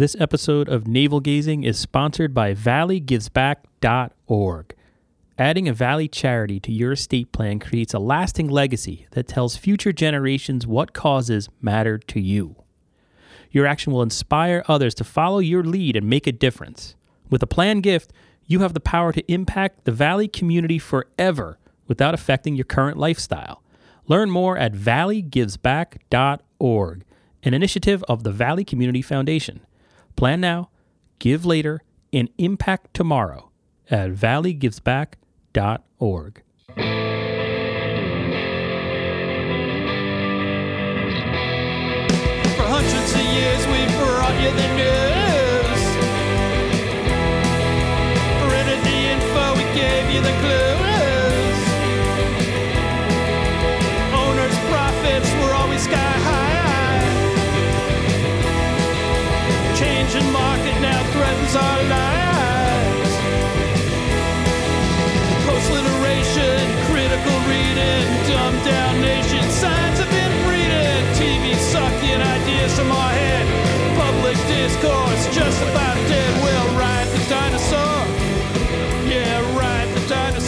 This episode of Navel Gazing is sponsored by valleygivesback.org. Adding a Valley charity to your estate plan creates a lasting legacy that tells future generations what causes matter to you. Your action will inspire others to follow your lead and make a difference. With a planned gift, you have the power to impact the Valley community forever without affecting your current lifestyle. Learn more at valleygivesback.org, an initiative of the Valley Community Foundation. Plan now, give later, and impact tomorrow at valleygivesback.org. For hundreds of years we brought you the news. Printed the info, we gave you the clues. Owners' profits were always sky high. Changing market now threatens our lives. Post-literation, critical reading, dumbed down nation, signs of inbreeding, TV sucking ideas from our head, public discourse just about dead. We'll ride the dinosaur, yeah, ride the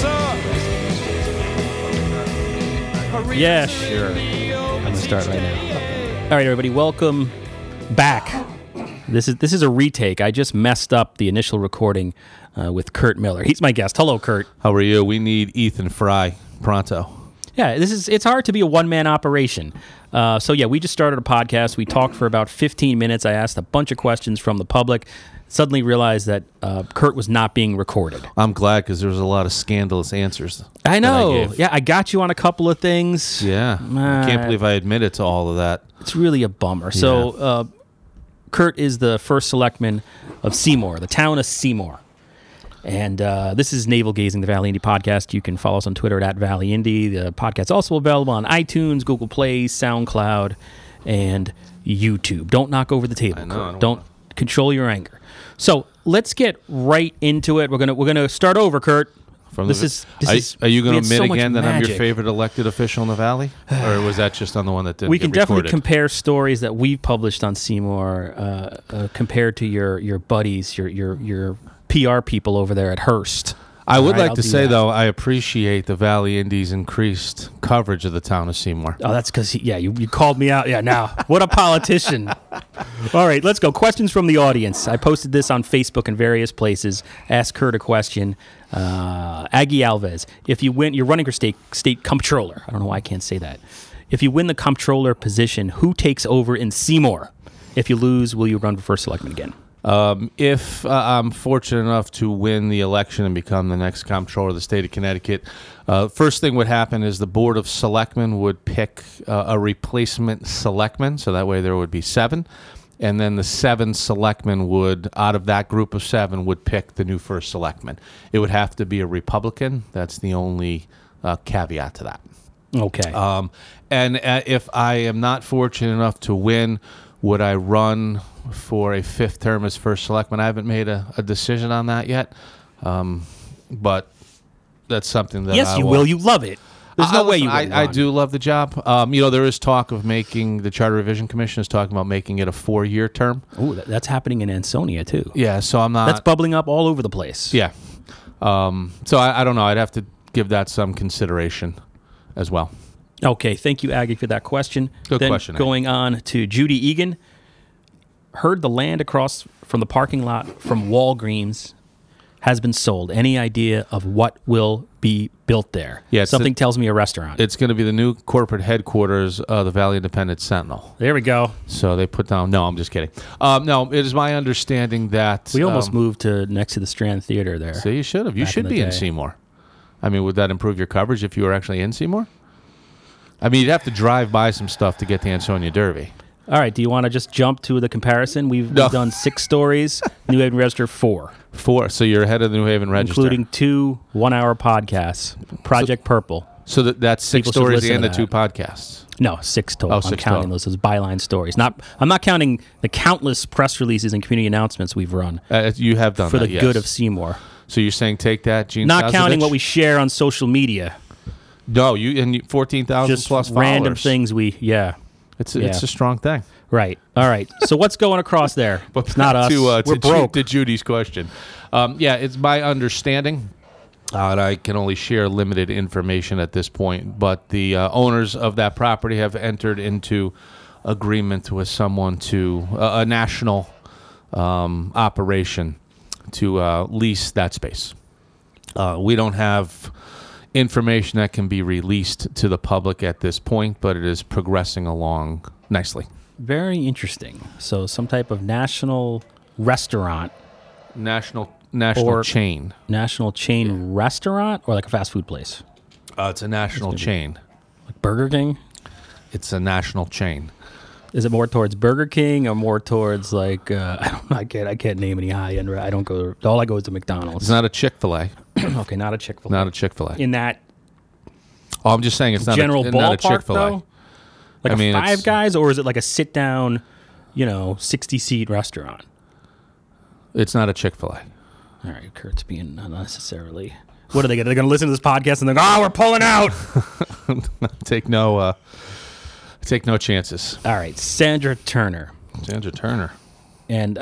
dinosaur. Yeah, sure. I'm going to start right now. All right, everybody, welcome back. This is a retake. I just messed up the initial recording with Kurt Miller. He's my guest. Hello, Kurt. How are you? We need Ethan Fry pronto. Yeah, it's hard to be a one-man operation. We just started a podcast. We talked for about 15 minutes. I asked a bunch of questions from the public. Suddenly realized that Kurt was not being recorded. I'm glad because there was a lot of scandalous answers. I know. I got you on a couple of things. Yeah. I can't believe I admitted to all of that. It's really a bummer. Yeah. So Kurt is the first selectman of Seymour, the town of Seymour. And this is Navel Gazing, the Valley Indy podcast. You can follow us on Twitter at Valley Indy. The podcast's also available on iTunes, Google Play, SoundCloud, and YouTube. Don't knock over the table, Kurt. Don't control your anger. So let's get right into it. We're gonna start over, Kurt. Are you going to admit again that I'm your favorite elected official in the Valley? Or was that just on the one that didn't We can get recorded? Definitely compare stories that we've published on Seymour compared to your buddies, your PR people over there at Hearst. I would like to say, though, I appreciate the Valley Indy's increased coverage of the town of Seymour. Oh, that's because, you called me out. Yeah, now, what a politician. All right, let's go. Questions from the audience. I posted this on Facebook and various places. Ask Kurt a question. Aggie Alves, if you win, you're running for state comptroller. I don't know why I can't say that. If you win the comptroller position, who takes over in Seymour? If you lose, will you run for first selectman again? If I'm fortunate enough to win the election and become the next comptroller of the state of Connecticut, first thing would happen is the Board of Selectmen would pick a replacement selectman, so that way there would be 7. And then the 7 selectmen would, out of that group of 7, would pick the new first selectman. It would have to be a Republican. That's the only caveat to that. Okay. And if I am not fortunate enough to win, would I run for a 5th term as first selectman? I haven't made a decision on that yet, but that's something that you will. You love it. There's no way you wouldn't I do love the job. There is talk of making, the Charter Revision Commission is talking about making it a 4-year term. Oh, that's happening in Ansonia, too. Yeah, so I'm not... That's bubbling up all over the place. Yeah. So I don't know. I'd have to give that some consideration as well. Okay, thank you, Aggie, for that question. Good question. Going on to Judy Egan. Heard the land across from the parking lot from Walgreens has been sold. Any idea of what will be built there? Yeah, something tells me a restaurant. It's going to be the new corporate headquarters of the Valley Independent Sentinel. There we go. So they put down... No, I'm just kidding. No, it is my understanding that... We almost moved to next to the Strand Theater there. So you should have. You should be in Seymour. I mean, would that improve your coverage if you were actually in Seymour? I mean, you'd have to drive by some stuff to get the Ansonia Derby. All right, do you want to just jump to the comparison? We've done 6 stories, New Haven Register 4. 4, so you're ahead of the New Haven Register. Including 2 one-hour podcasts, Project Purple. So that's 6 stories and the 2 podcasts? No, 6 total. Oh, 6 I'm counting those as byline stories. I'm not counting the countless press releases and community announcements we've run. You have done for that, the good of Seymour. So you're saying take that, Gene Not Sazovich? counting what we share on social media. No, 14,000 plus followers. Just random things It's a strong thing. Right. All right. So what's going across there? But It's not us. We're broke. To Judy's question. It's my understanding, and I can only share limited information at this point, but the owners of that property have entered into agreement with someone to a national operation to lease that space. We don't have information that can be released to the public at this point, but it is progressing along nicely. Very interesting. So some type of national restaurant, National Or- chain. national chain restaurant, or like a fast food place, It's a national chain. like Burger King. It's a national chain. Is it more towards Burger King or more towards like I don't know, I can't name any high end. I don't go. All I go is to McDonald's. It's not a Chick-fil-A. Okay, not a Chick-fil-A. Not a Chick-fil-A. In that Oh, I'm just saying it's not general a, not a ballpark Chick-fil-A. though. Like I mean, a Five it's- Guys, or is it like a sit down, 60-seat restaurant? It's not a Chick-fil-A. All right, Kurt's being unnecessarily. What are they going to? They're going to listen to this podcast and they're going, we're pulling out. Take no chances. All right, Sandra Turner. Sandra Turner. And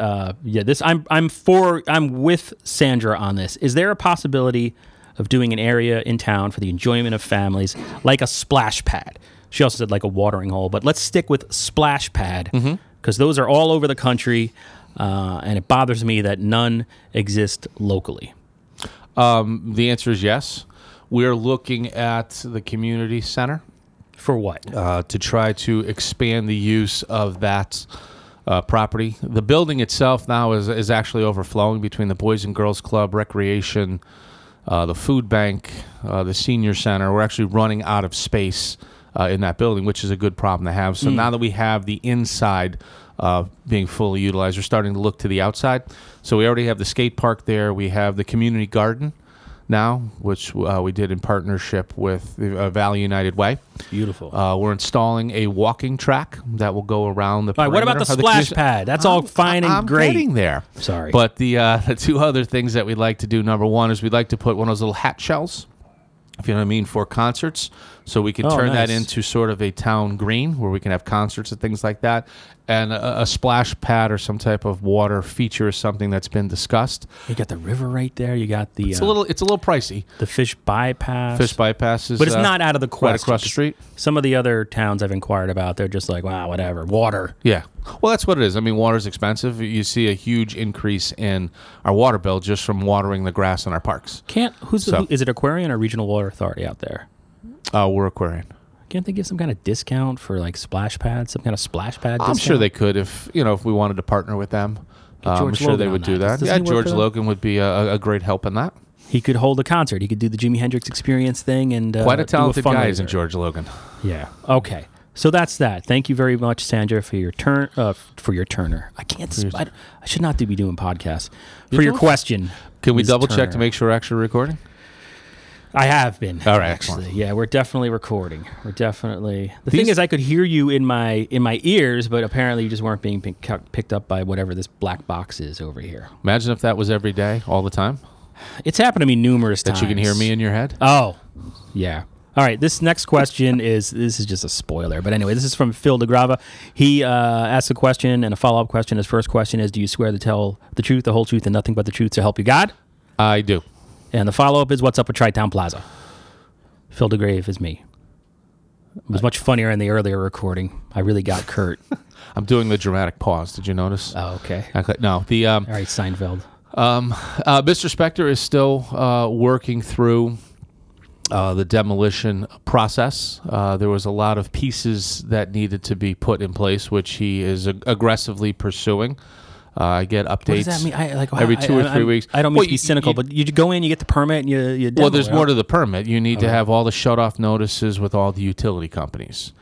I'm with Sandra on this. Is there a possibility of doing an area in town for the enjoyment of families, like a splash pad? She also said like a watering hole, but let's stick with splash pad because those are all over the country, and it bothers me that none exist locally. The answer is yes. We're looking at the community center For what? to try to expand the use of that property. The building itself now is actually overflowing between the Boys and Girls Club, recreation, the food bank, the senior center. We're actually running out of space in that building, which is a good problem to have. So now that we have the inside being fully utilized, we're starting to look to the outside. So we already have the skate park there. We have the community garden now, which we did in partnership with Valley United Way. Beautiful. We're installing a walking track that will go around the All right, what about the perimeter of splash community- pad? That's all fine and I'm great. getting there. Sorry. But the two other things that we'd like to do, number one, is we'd like to put one of those little hat shells, if you know what I mean, for concerts. So we can Oh, turn that nice. into sort of a town green where we can have concerts and things like that. And a splash pad or some type of water feature is something that's been discussed. You got the river right there. You got the It's a little pricey. the fish bypass. Fish bypass is But it's not out of the question. right across the street. Some of the other towns I've inquired about, they're just like, wow, whatever. Water. Yeah. Well, that's what it is. I mean, water's expensive. You see a huge increase in our water bill just from watering the grass in our parks. Is it Aquarian or Regional Water Authority out there? We're Aquarian. Can't they give some kind of discount for like splash pads, some kind of splash pad discount? I'm sure they could if we wanted to partner with them. I'm George sure Logan they on would do that. that. Doesn't Yeah, he work George for them? Logan would be a great help in that. He could hold a concert. He could do the Jimi Hendrix Experience thing and Quite a do talented guy, isn't fundraiser. George Logan? Yeah. Okay. So that's that. Thank you very much, Sandra, for your Turner. I can't. I should not be doing podcasts. For your doing- question. Can we Ms. double check Turner. to make sure we're actually recording? I have been. All right, actually. excellent. Yeah, we're definitely recording. We're definitely. The These- thing is, I could hear you in my ears, but apparently you just weren't being picked up by whatever this black box is over here. Imagine if that was every day, all the time, It's happened to me numerous times. that you can hear me in your head. Oh, yeah. All right, this next question this is just a spoiler. But anyway, this is from Phil DeGrava. He asked a question and a follow-up question. His first question is, do you swear to tell the truth, the whole truth, and nothing but the truth to help you God? I do. And the follow-up is, what's up with Tri-Town Plaza? Phil DeGrave is me. It was much funnier in the earlier recording. I really got Kurt. I'm doing the dramatic pause. Did you notice? Oh, okay. No. The All right, Seinfeld. Mr. Spector is still working through the demolition process. There was a lot of pieces that needed to be put in place, which he is aggressively pursuing. I get updates. What does that mean? every 2 or 3 weeks. I don't mean Well, to be cynical, but you go in, you get the permit, and you demo well, there's it, more huh? to the permit. You need to have all the shut-off notices with all the utility companies.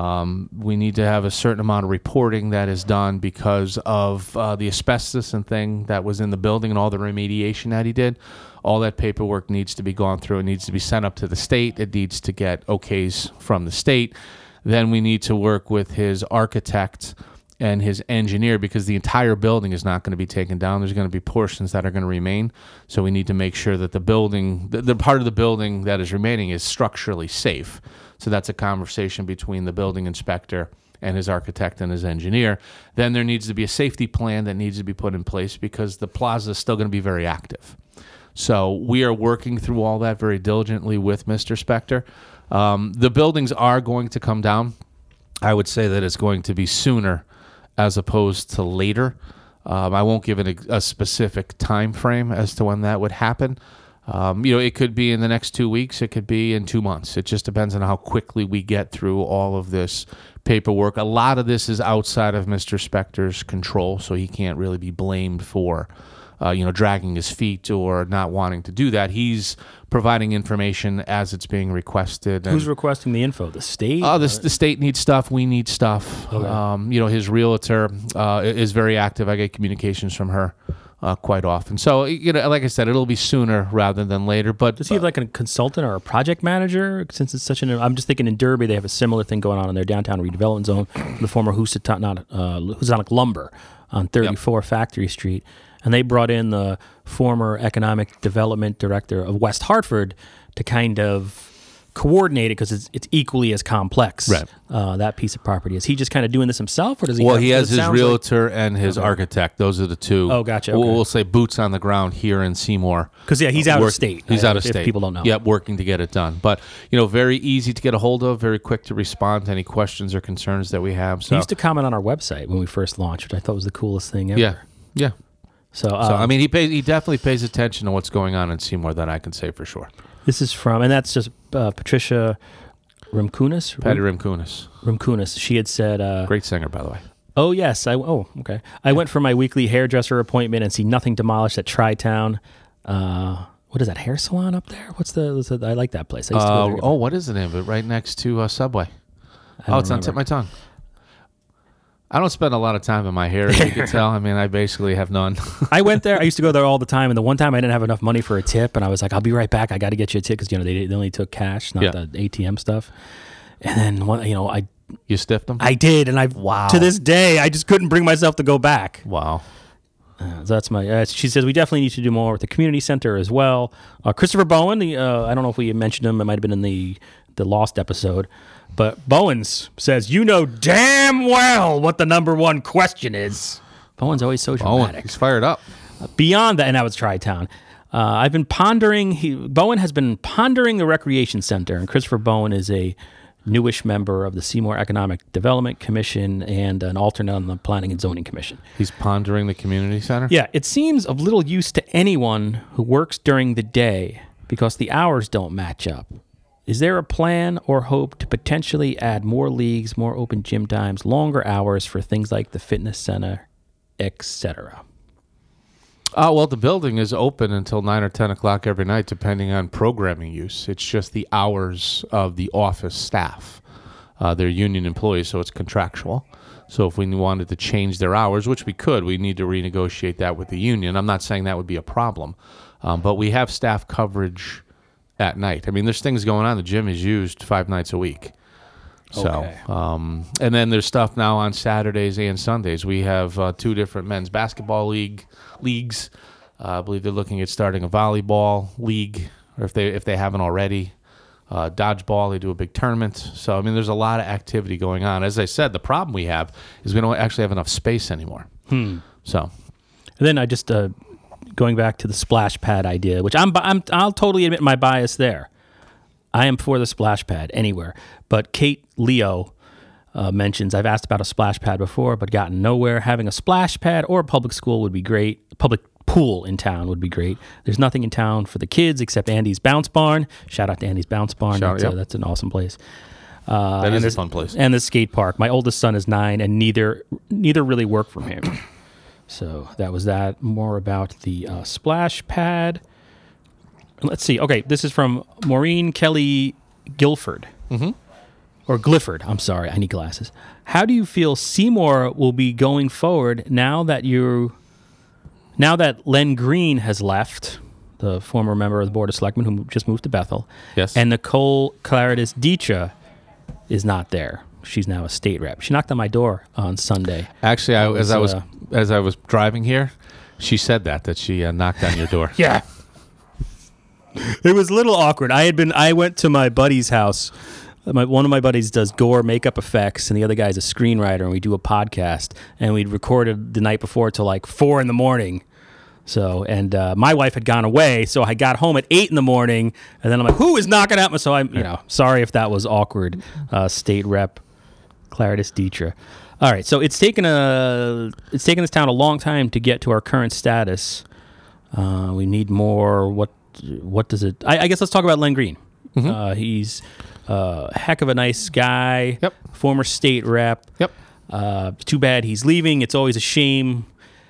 We need to have a certain amount of reporting that is done because of the asbestos and thing that was in the building and all the remediation that he did. All that paperwork needs to be gone through. It needs to be sent up to the state. It needs to get okays from the state. Then we need to work with his architect and his engineer because the entire building is not going to be taken down. There's going to be portions that are going to remain. So we need to make sure that the building, the part of the building that is remaining is structurally safe. So that's a conversation between the building inspector and his architect and his engineer, then there needs to be a safety plan that needs to be put in place because the plaza is still going to be very active. So we are working through all that very diligently with Mr. Spector. The buildings are going to come down. I would say that it's going to be sooner as opposed to later. I won't give it a specific time frame as to when that would happen. It could be in the next 2 weeks. It could be in 2 months. It just depends on how quickly we get through all of this paperwork. A lot of this is outside of Mr. Spector's control, so he can't really be blamed for dragging his feet or not wanting to do that. He's providing information as it's being requested. Who's requesting the info? The state? The state needs stuff. We need stuff. Okay. His realtor is very active. I get communications from her quite often. So, like I said, it'll be sooner rather than later. But does he have like a consultant or a project manager? Since it's such I'm just thinking in Derby, they have a similar thing going on in their downtown redevelopment zone, the former Housatonic Lumber on 34 Factory Street. And they brought in the former economic development director of West Hartford to kind of coordinate it because it's equally as complex, right. That piece of property. Is he just kind of doing this himself, or does he? Well, he has his realtor and his architect. Those are the two. Oh, gotcha. Okay. We'll say boots on the ground here in Seymour. Because he's out of state. He's out of state. If people don't know. Yep, working to get it done. But very easy to get a hold of, very quick to respond to any questions or concerns that we have. So he used to comment on our website when we first launched, which I thought was the coolest thing ever. Yeah. So he definitely pays attention to what's going on in Seymour. That I can say for sure. This is from, and that's just Patricia Rimkunis. Patty Rimkunis. She had said, great singer, by the way. Oh yes, okay. I went for my weekly hairdresser appointment and see nothing demolished at Tri-Town. What is that hair salon up there? I like that place. I used to go there. What is the name of it? Right next to Subway. It's on tip of my tongue. I don't spend a lot of time in my hair, as you can tell. I mean, I basically have none. I went there. I used to go there all the time. And the one time I didn't have enough money for a tip. And I was like, I'll be right back. I got to get you a tip because, they only took cash, not the ATM stuff. And then, You stiffed them? I did. And to this day, I just couldn't bring myself to go back. Wow. So that's my. She says we definitely need to do more with the community center as well. Christopher Bowen, I don't know if we mentioned him. It might have been in the Lost episode. But Bowens says, damn well what the number one question is. Bowen's always so dramatic. He's fired up. Beyond that, and now it's Tri-Town. I've been pondering, Bowen has been pondering the recreation center, and Christopher Bowen is a newish member of the Seymour Economic Development Commission and an alternate on the Planning and Zoning Commission. He's pondering the community center? Yeah, it seems of little use to anyone who works during the day because the hours don't match up. Is there a plan or hope to potentially add more leagues, more open gym times, longer hours for things like the fitness center, etc.? The building is open until 9 or 10 o'clock every night, depending on programming use. It's just the hours of the office staff. They're union employees, so it's contractual. So if we wanted to change their hours, which we could, we need to renegotiate that with the union. I'm not saying that would be a problem, but we have staff coverage at night. I mean, there's things going on. The gym is used 5 nights a week. So, and then there's stuff now on Saturdays and Sundays. We have 2 different men's basketball leagues. I believe they're looking at starting a volleyball league, or if they haven't already. Dodgeball, they do a big tournament. So, I mean, there's a lot of activity going on. As I said, the problem we have is we don't actually have enough space anymore. So, and then I just going back to the splash pad idea, which I'll totally admit my bias there. I am for the splash pad anywhere. But Kate Leo mentions, I've asked about a splash pad before, but gotten nowhere. Having a splash pad or a public school would be great. A public pool in town would be great. There's nothing in town for the kids except Andy's Bounce Barn. Shout out to Andy's Bounce Barn. That's an awesome place. That is a fun place. And the skate park. My oldest son is 9, and neither really work from him. So that was that. More about the splash pad. Let's see. Okay, this is from Maureen Kelly Guilford. Or Glifford. I'm sorry, I need glasses. How do you feel Seymour will be going forward now that Len Green has left, the former member of the Board of Selectmen who just moved to Bethel? Yes. And Nicole Claridis Dietra is not there. She's now a state rep. She knocked on my door on Sunday. Actually, as I was driving here, she said that she knocked on your door. Yeah. It was a little awkward. I went to my buddy's house One of my buddies does gore makeup effects, and the other guy's a screenwriter, and we do a podcast, and we'd recorded the night before till like 4 a.m. So, and my wife had gone away, so I got home at 8 a.m, and then I'm like, who is knocking at me? So I'm, sorry if that was awkward. State Rep Claritas Dietra. All right, so it's taken this town a long time to get to our current status. We need more. What does it? I guess let's talk about Len Green. Mm-hmm. He's a heck of a nice guy. Yep. Former state rep. Yep. Too bad he's leaving. It's always a shame.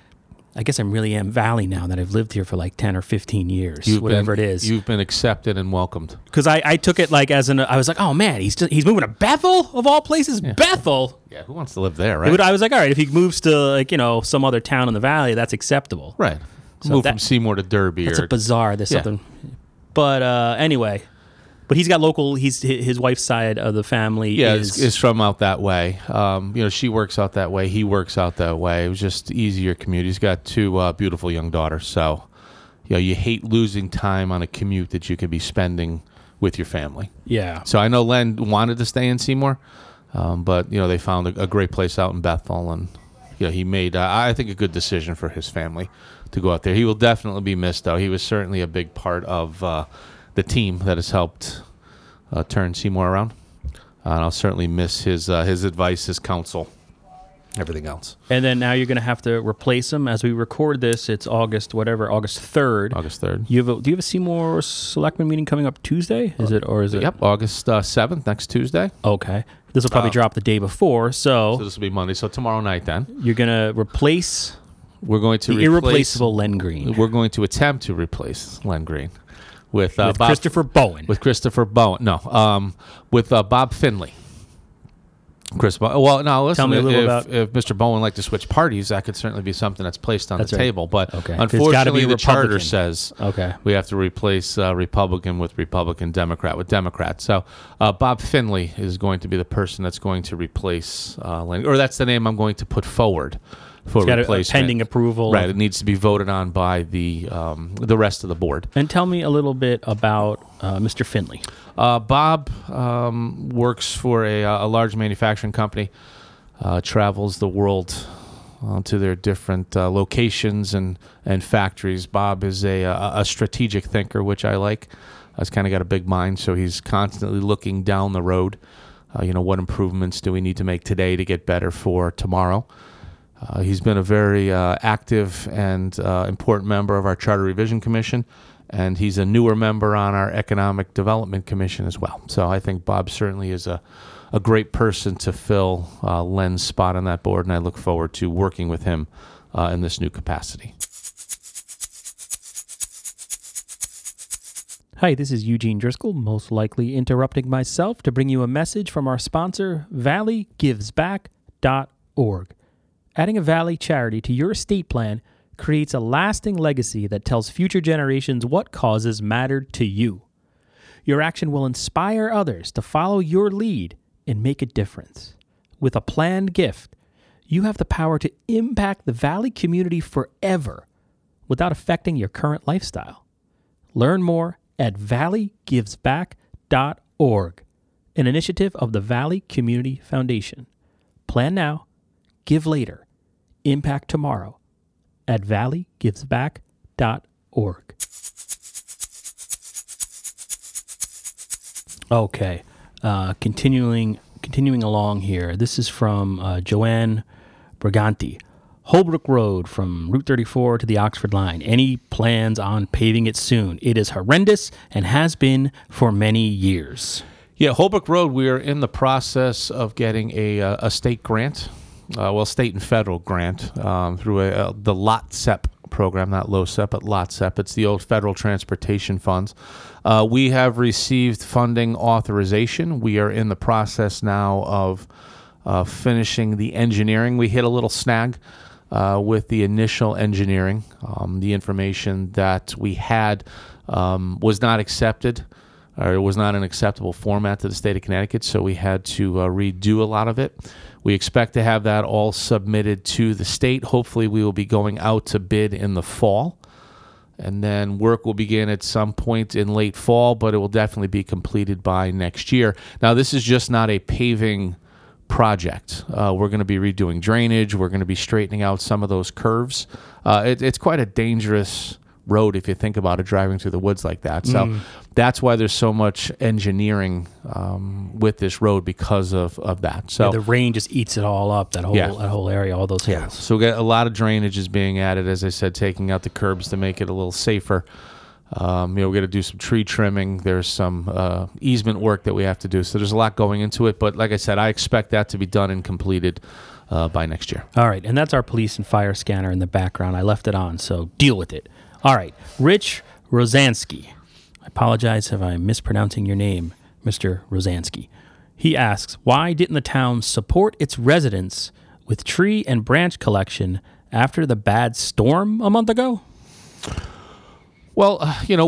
I guess I'm really am Valley now that I've lived here for like 10 or 15 years, whatever it is. You've been accepted and welcomed. Because I took it like I was like, oh man, he's moving to Bethel of all places. Yeah. Bethel. Yeah, who wants to live there, right? I was like, all right, if he moves to like some other town in the Valley, that's acceptable. Right. So move from Seymour to Derby. That's a bizarre. There's something. But anyway. But he's got local. His wife's side of the family is from out that way. She works out that way. He works out that way. It was just easier commute. He's got 2 beautiful young daughters. So, you hate losing time on a commute that you could be spending with your family. Yeah. So I know Len wanted to stay in Seymour, but they found a great place out in Bethel, and he made I think a good decision for his family to go out there. He will definitely be missed, though. He was certainly a big part of the team that has helped turn Seymour around. And I'll certainly miss his advice, his counsel, everything else. And then now you're going to have to replace him. As we record this, it's August 3rd. August 3rd. Do you have a Seymour Selectmen meeting coming up Tuesday? Is it? Yep, August 7th, next Tuesday. Okay. This will probably drop the day before, so this will be Monday. So tomorrow night then. You're going to replace... We're going to irreplaceable Len Green. We're going to attempt to replace Len Green with Christopher Bowen. With Christopher Bowen. No, with Bob Finley. Well, now listen. Tell me a little about if Mr. Bowen would like to switch parties, that could certainly be something that's placed on the table. But unfortunately, the charter says okay, we have to replace Republican with Republican, Democrat with Democrat. So Bob Finley is going to be the person that's going to replace Len, or that's the name I'm going to put forward for replacement. Pending approval. Right, it needs to be voted on by the rest of the board. And tell me a little bit about Mr. Finley. Bob works for a large manufacturing company, travels the world to their different locations and factories. Bob is a strategic thinker, which I like. He's kind of got a big mind, so he's constantly looking down the road. What improvements do we need to make today to get better for tomorrow? He's been a very active and important member of our Charter Revision Commission, and he's a newer member on our Economic Development Commission as well. So I think Bob certainly is a great person to fill Len's spot on that board, and I look forward to working with him in this new capacity. Hi, this is Eugene Driscoll, most likely interrupting myself to bring you a message from our sponsor, ValleyGivesBack.org. Adding a Valley charity to your estate plan creates a lasting legacy that tells future generations what causes mattered to you. Your action will inspire others to follow your lead and make a difference. With a planned gift, you have the power to impact the Valley community forever without affecting your current lifestyle. Learn more at ValleyGivesBack.org, an initiative of the Valley Community Foundation. Plan now, give later, impact tomorrow at ValleyGivesBack.org. Okay, continuing along here. This is from Joanne Briganti. Holbrook Road from Route 34 to the Oxford line. Any plans on paving it soon? It is horrendous and has been for many years. Yeah, Holbrook Road, we are in the process of getting a state grant, state and federal grant through the LOTSEP program, not LOSEP, but LOTSEP. It's the old federal transportation funds. We have received funding authorization. We are in the process now of finishing the engineering. We hit a little snag with the initial engineering. The information that we had was not accepted, or it was not an acceptable format to the state of Connecticut, so we had to redo a lot of it. We expect to have that all submitted to the state. Hopefully we will be going out to bid in the fall, and then work will begin at some point in late fall, but it will definitely be completed by next year. Now, this is just not a paving project. We're going to be redoing drainage. We're going to be straightening out some of those curves. It's quite a dangerous road if you think about it, driving through the woods like that. So that's why there's so much engineering with this road, because of that. So the rain just eats it all up, that whole area, all those hills. So we got a lot of drainage is being added, as I said, taking out the curbs to make it a little safer. We're going to do some tree trimming. There's some easement work that we have to do. So there's a lot going into it. But like I said, I expect that to be done and completed by next year. All right. And that's our police and fire scanner in the background. I left it on, so deal with it. All right. Rich Rosansky. I apologize if I'm mispronouncing your name, Mr. Rosansky. He asks, why didn't the town support its residents with tree and branch collection after the bad storm a month ago? Well,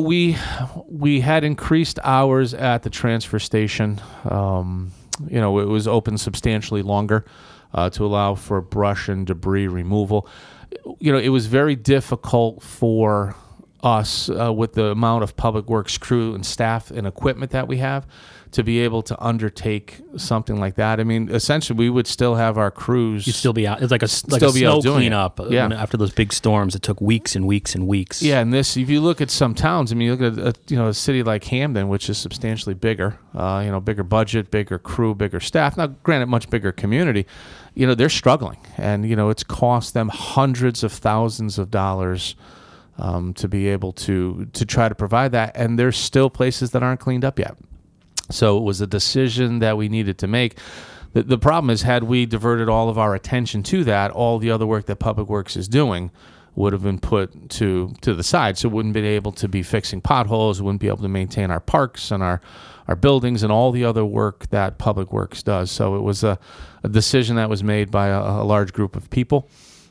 we had increased hours at the transfer station. It was open substantially longer to allow for brush and debris removal. It was very difficult for us with the amount of public works crew and staff and equipment that we have to be able to undertake something like that. I mean, essentially, we would still have our crews. You'd still be out. It's like a snow cleanup. Yeah. After those big storms, it took weeks and weeks and weeks. Yeah, and if you look at some towns, I mean, you look at a city like Hamden, which is substantially bigger, bigger budget, bigger crew, bigger staff. Now, granted, much bigger community. They're struggling, and it's cost them hundreds of thousands of dollars to be able to try to provide that, and there's still places that aren't cleaned up yet. So it was a decision that we needed to make. The problem is, had we diverted all of our attention to that, all the other work that Public Works is doing would have been put to the side. So it wouldn't be able to be fixing potholes, wouldn't be able to maintain our parks and our buildings and all the other work that Public Works does. So it was a decision that was made by a large group of people.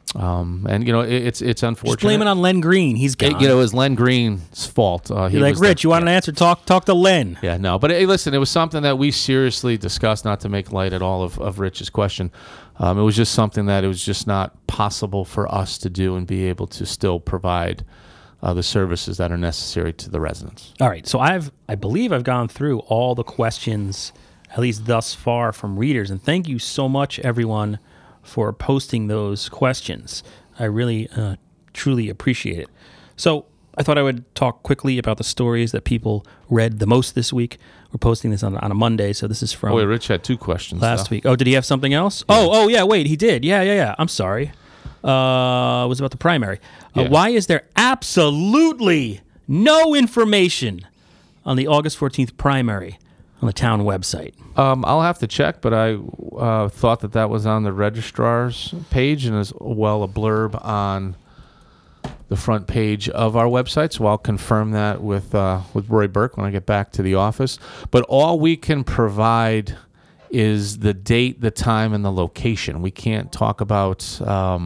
It's unfortunate. Just blame it on Len Green. He's gone. It was Len Green's fault. You're like, Rich, you want an answer? Talk to Len. Yeah, no. But hey, listen, it was something that we seriously discussed, not to make light at all of Rich's question. It was just something that it was just not possible for us to do and be able to still provide the services that are necessary to the residents. All right. So I believe I've gone through all the questions, at least thus far, from readers. And thank you so much, everyone, for posting those questions. I really, truly appreciate it. So I thought I would talk quickly about the stories that people read the most this week. We're posting this on a Monday, so this is from... Oh, wait, Rich had two questions. Last week. Oh, did he have something else? Yeah. Oh, yeah, wait, he did. Yeah. I'm sorry. It was about the primary. Yeah. Why is there absolutely no information on the August 14th primary on the town website? I'll have to check, but I thought that was on the registrar's page, and as well a blurb on the front page of our website. So I'll confirm that with Roy Burke when I get back to the office. But all we can provide is the date, the time, and the location. We can't talk about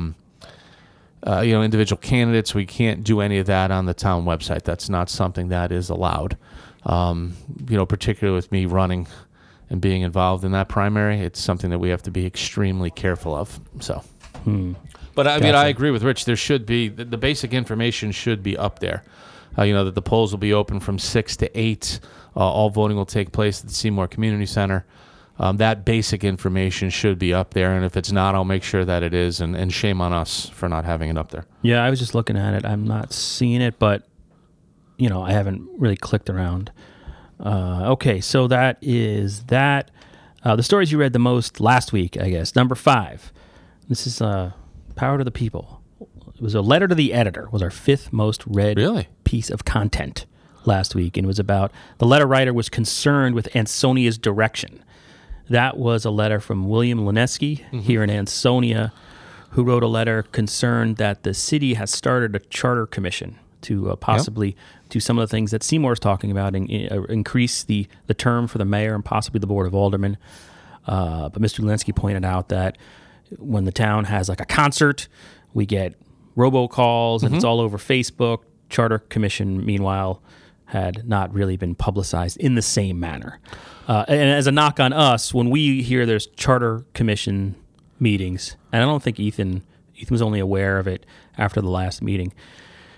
individual candidates. We can't do any of that on the town website. That's not something that is allowed. Particularly with me running and being involved in that primary, it's something that we have to be extremely careful of. So, But I mean, I agree with Rich. There should be the basic information should be up there. That the polls will be open from 6 to 8. All voting will take place at the Seymour Community Center. That basic information should be up there, and if it's not, I'll make sure that it is. And shame on us for not having it up there. Yeah, I was just looking at it. I'm not seeing it, but I haven't really clicked around. Okay, so that is that. The stories you read the most last week, I guess. Number 5. This is Power to the People. It was a letter to the editor. Was our 5th most read piece of content last week. And it was about the letter writer was concerned with Ansonia's direction. That was a letter from William Lineski here in Ansonia, who wrote a letter concerned that the city has started a charter commission to possibly do some of the things that Seymour is talking about, and increase the term for the mayor and possibly the board of aldermen. But Mr. Lineski pointed out that when the town has like a concert, we get robocalls and it's all over Facebook. Charter commission, meanwhile, had not really been publicized in the same manner. And as a knock on us, when we hear there's charter commission meetings, and I don't think Ethan was only aware of it after the last meeting.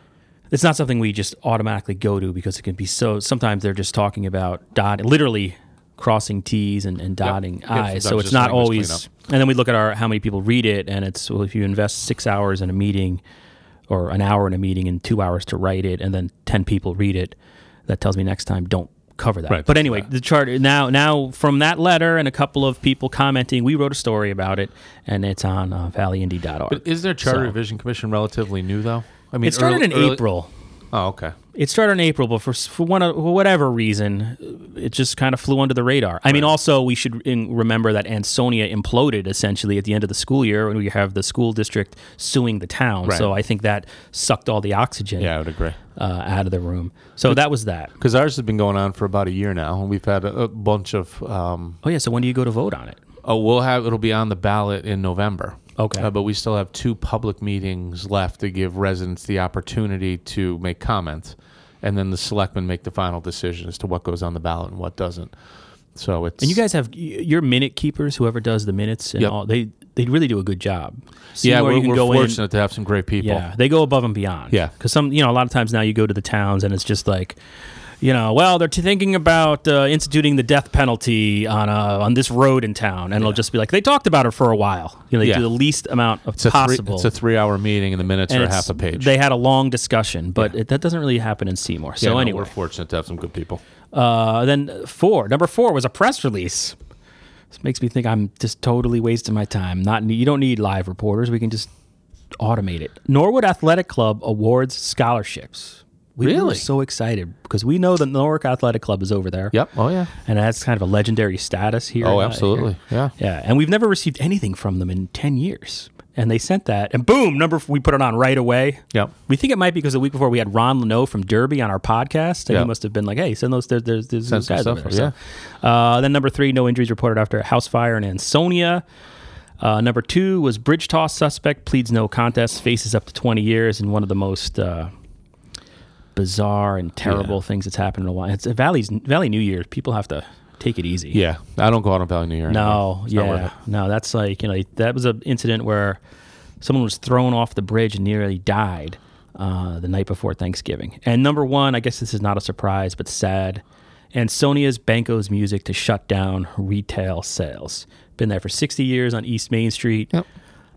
it's not something we just automatically go to because it can be so. Sometimes they're just talking about literally crossing T's and dotting I's. So it's not always. And then we look at how many people read it, and it's, well, if you invest 6 hours in a meeting, or an hour in a meeting and 2 hours to write it, and then 10 people read it, that tells me next time don't cover that. Right, but anyway, the charter now from that letter and a couple of people commenting, we wrote a story about it, and it's on valleyindy.org. But is their Charter Revision Commission relatively new, though? I mean, it started in April. Oh, okay. It started in April, but for whatever reason, it just kind of flew under the radar. I mean, also, we should remember that Ansonia imploded, essentially, at the end of the school year, when we have the school district suing the town. Right. So I think that sucked all the oxygen Yeah, I would agree. out of the room. So that was that. Because ours has been going on for about a year now, and we've had a bunch of... Oh, yeah, so when do you go to vote on it? it'll be on the ballot in November. Okay. But we still have 2 public meetings left to give residents the opportunity to make comments, and then the selectmen make the final decision as to what goes on the ballot and what doesn't. So it's... And you guys have your minute keepers, whoever does the minutes, and all, they really do a good job. Yeah, we're fortunate to have some great people. Yeah, they go above and beyond. Yeah. Because a lot of times now you go to the towns and it's just like, well, they're thinking about instituting the death penalty on this road in town, and it'll just be like, they talked about it for a while. They do the least amount of possible. It's a 3-hour meeting, and the minutes are half a page. They had a long discussion, but that doesn't really happen in Seymour. So anyway, we're fortunate to have some good people. Then number 4 was a press release. This makes me think I'm just totally wasting my time. You don't need live reporters. We can just automate it. Norwood Athletic Club awards scholarships. We were so excited because we know the Norwood Athletic Club is over there. Yep. Oh, yeah. And that's kind of a legendary status here. Oh, absolutely. Here. Yeah. And we've never received anything from them in 10 years. And they sent that, and boom, we put it on right away. Yep. We think it might be because the week before we had Ron Leno from Derby on our podcast, and he must have been like, hey, send those, there's those guys over there. Yeah. So, then number 3, no injuries reported after a house fire in Ansonia. Number 2 was bridge toss suspect pleads no contest, faces up to 20 years in one of the most bizarre and terrible things that's happened in a while. It's Valley New Year. People have to take it easy. Yeah, I don't go out on Valley New Year anymore. No, that's like, that was an incident where someone was thrown off the bridge and nearly died the night before Thanksgiving. And number 1, I guess this is not a surprise, but sad, Ansonia's Banco's Music to shut down retail sales. Been there for 60 years on East Main Street. Yep.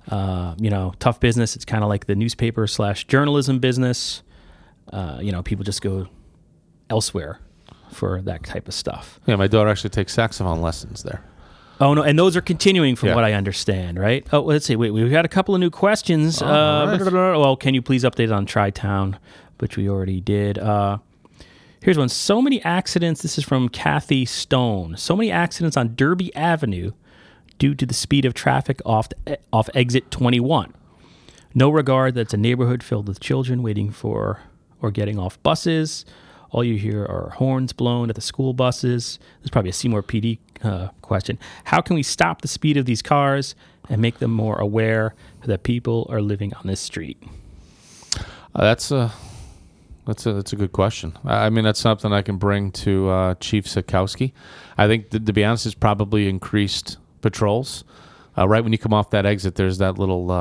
Tough business. It's kind of like the newspaper / journalism business. People just go elsewhere for that type of stuff. Yeah, my daughter actually takes saxophone lessons there. Oh, no, and those are continuing from what I understand, right? Oh, let's see. Wait, we've got a couple of new questions. Right. Well, can you please update on Tri-Town, which we already did. Here's one. So many accidents. This is from Kathy Stone. So many accidents on Derby Avenue due to the speed of traffic off exit 21. No regard that it's a neighborhood filled with children waiting for or getting off buses. All you hear are horns blown at the school buses. There's probably a Seymour PD question. How can we stop the speed of these cars and make them more aware that people are living on this street? That's a good question. I mean, that's something I can bring to Chief Sikowski. I think, to be honest, it's probably increased patrols. Right when you come off that exit, there's that little,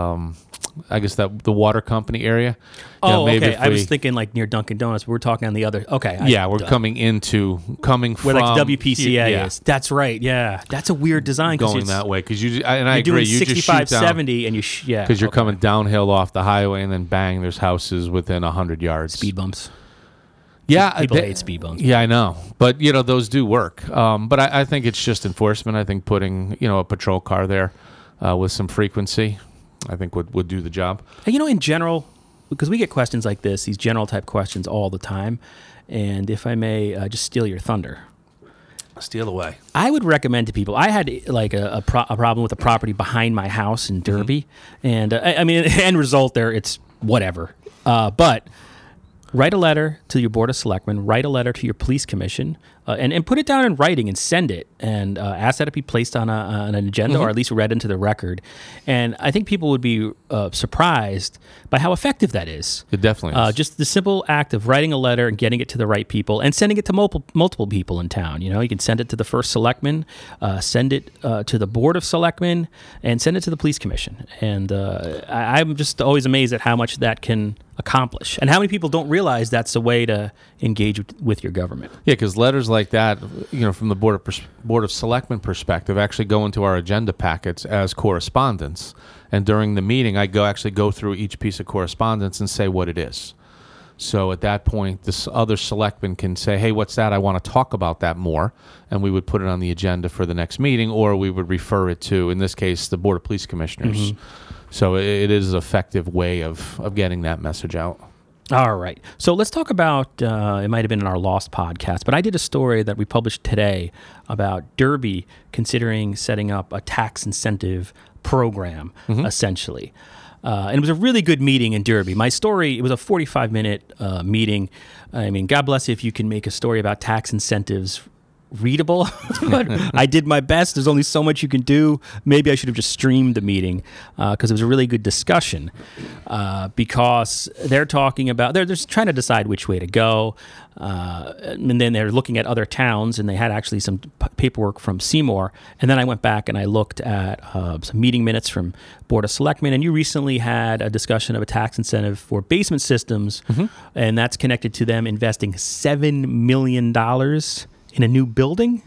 I guess the water company area. Okay. I was thinking like near Dunkin' Donuts. We're talking on the other. Okay. We're coming from where like WPCA is. That's right. Yeah, that's a weird design. Going that way because I agree. Doing 65, 70, and because you're coming downhill off the highway, and then bang, there's houses within 100 yards. Speed bumps. Yeah, people hate speed bumps. Yeah, I know, but those do work. But I think it's just enforcement. I think putting a patrol car there with some frequency, I think would do the job. And in general, because we get questions like this, these general type questions all the time, and if I may just steal your thunder. Steal away. I would recommend to people. I had like a problem with a property behind my house in Derby, and I mean, end result there, it's whatever. But write a letter to your Board of Selectmen, write a letter to your police commission, and put it down in writing and send it, and ask that it be placed on an agenda or at least read into the record. And I think people would be surprised by how effective that is. It definitely is. Just the simple act of writing a letter and getting it to the right people and sending it to multiple people in town. You can send it to the first selectman, send it to the Board of Selectmen, and send it to the police commission. And I'm just always amazed at how much that can accomplish. And how many people don't realize that's a way to engage with your government? Yeah, because letters like that, from the Board of Selectmen perspective, actually go into our agenda packets as correspondence. And during the meeting, I actually go through each piece of correspondence and say what it is. So at that point, this other selectman can say, hey, what's that? I want to talk about that more. And we would put it on the agenda for the next meeting, or we would refer it to, in this case, the Board of Police Commissioners. So it is an effective way of getting that message out. All right. So let's talk about, it might have been in our Lost podcast, but I did a story that we published today about Derby considering setting up a tax incentive program, essentially. And it was a really good meeting in Derby. My story, it was a 45-minute meeting. I mean, God bless you if you can make a story about tax incentives readable. But I did my best. There's only so much you can do. Maybe I should have just streamed the meeting because it was a really good discussion because they're talking about, they're just trying to decide which way to go. And then they're looking at other towns, and they had actually some paperwork from Seymour. And then I went back and I looked at some meeting minutes from Board of Selectmen, and you recently had a discussion of a tax incentive for basement systems, and that's connected to them investing $7 million in a new building.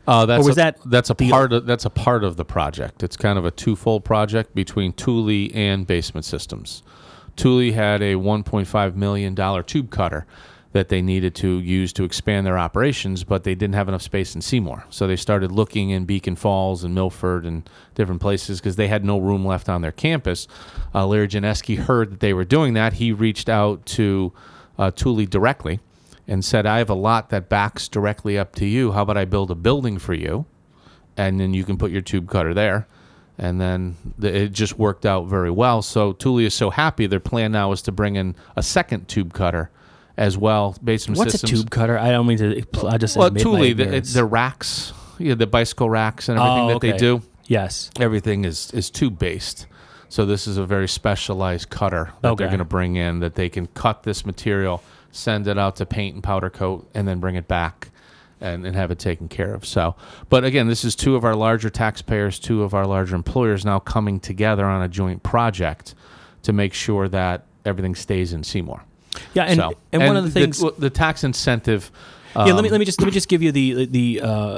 That's a part of the project. It's kind of a twofold project between Thule and Basement Systems. Thule had a $1.5 million tube cutter that they needed to use to expand their operations, but they didn't have enough space in Seymour. So they started looking in Beacon Falls and Milford and different places because they had no room left on their campus. Larry Janeski heard that they were doing that. He reached out to Thule directly and said, I have a lot that backs directly up to you. How about I build a building for you, and then you can put your tube cutter there. And then it just worked out very well. So Thule is so happy. Their plan now is to bring in a second tube cutter as well. Basement What's Systems. a tube cutter? I don't mean to. I just Thule, the racks, the bicycle racks and everything they do. Yes, everything is tube based. So this is a very specialized cutter that they're going to bring in, that they can cut this material, send it out to paint and powder coat, and then bring it back and have it taken care of. So, but again, this is two of our larger taxpayers, two of our larger employers now coming together on a joint project to make sure that everything stays in Seymour. Yeah, and one of the things, the tax incentive. Let me just give you the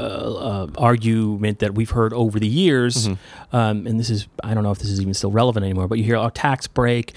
argument that we've heard over the years, and this is, I don't know if this is even still relevant anymore, but you hear, tax break.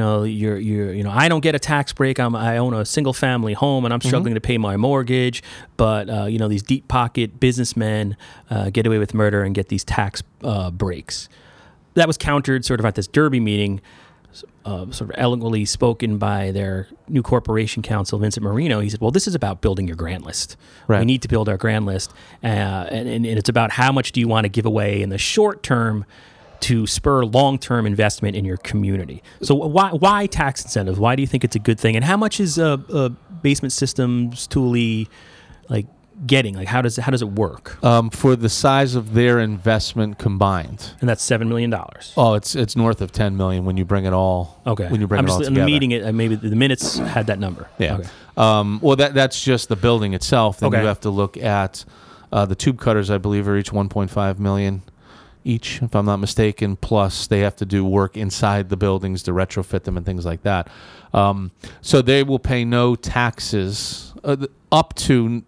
I don't get a tax break. I own a single family home and I'm struggling to pay my mortgage, but these deep pocket businessmen get away with murder and get these tax breaks. That was countered sort of at this Derby meeting. Sort of eloquently spoken by their new corporation counsel, Vincent Marino. He said, well, this is about building your grand list. Right. We need to build our grand list. And it's about how much do you want to give away in the short term to spur long-term investment in your community. So why tax incentives? Why do you think it's a good thing? And how much is Basement Systems, Thule, getting? How does it work? For the size of their investment combined, and that's $7 million. Oh, it's north of $10 million when you bring it all. Okay, when you bring it all together. In the meeting, maybe the minutes had that number. Yeah. Okay. Well, that's just the building itself. Then you have to look at the tube cutters. I believe are each $1.5 million each, if I'm not mistaken. Plus, they have to do work inside the buildings to retrofit them and things like that. So they will pay no taxes up to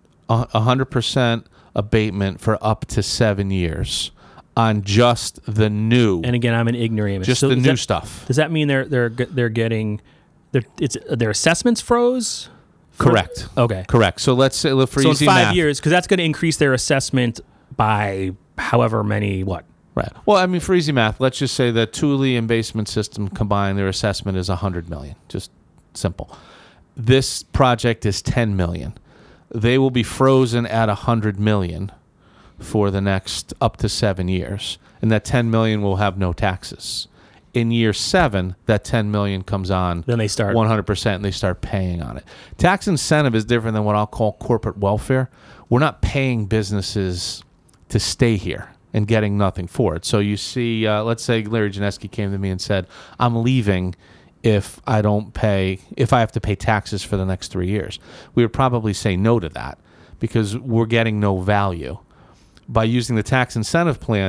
100% abatement for up to 7 years on just the new. And again, I'm an ignoramus. Just the new stuff. Does that mean they're getting their assessments froze? Correct. Okay. Correct. So let's say for easy in 5 math, years, because that's going to increase their assessment by however many what. Right. Well, I mean, for easy math, let's just say that Thule and Basement System combined, their assessment is $100 million. Just simple. This project is $10 million. They will be frozen at $100 million for the next up to 7 years, and that $10 million will have no taxes. In year 7, that $10 million comes on. Then they start 100%, and they start paying on it. Tax incentive is different than what I'll call corporate welfare. We're not paying businesses to stay here and getting nothing for it. So you see, let's say Larry Janeski came to me and said, "I'm leaving if I have to pay taxes for the next 3 years." We would probably say no to that because we're getting no value. By using the tax incentive plan,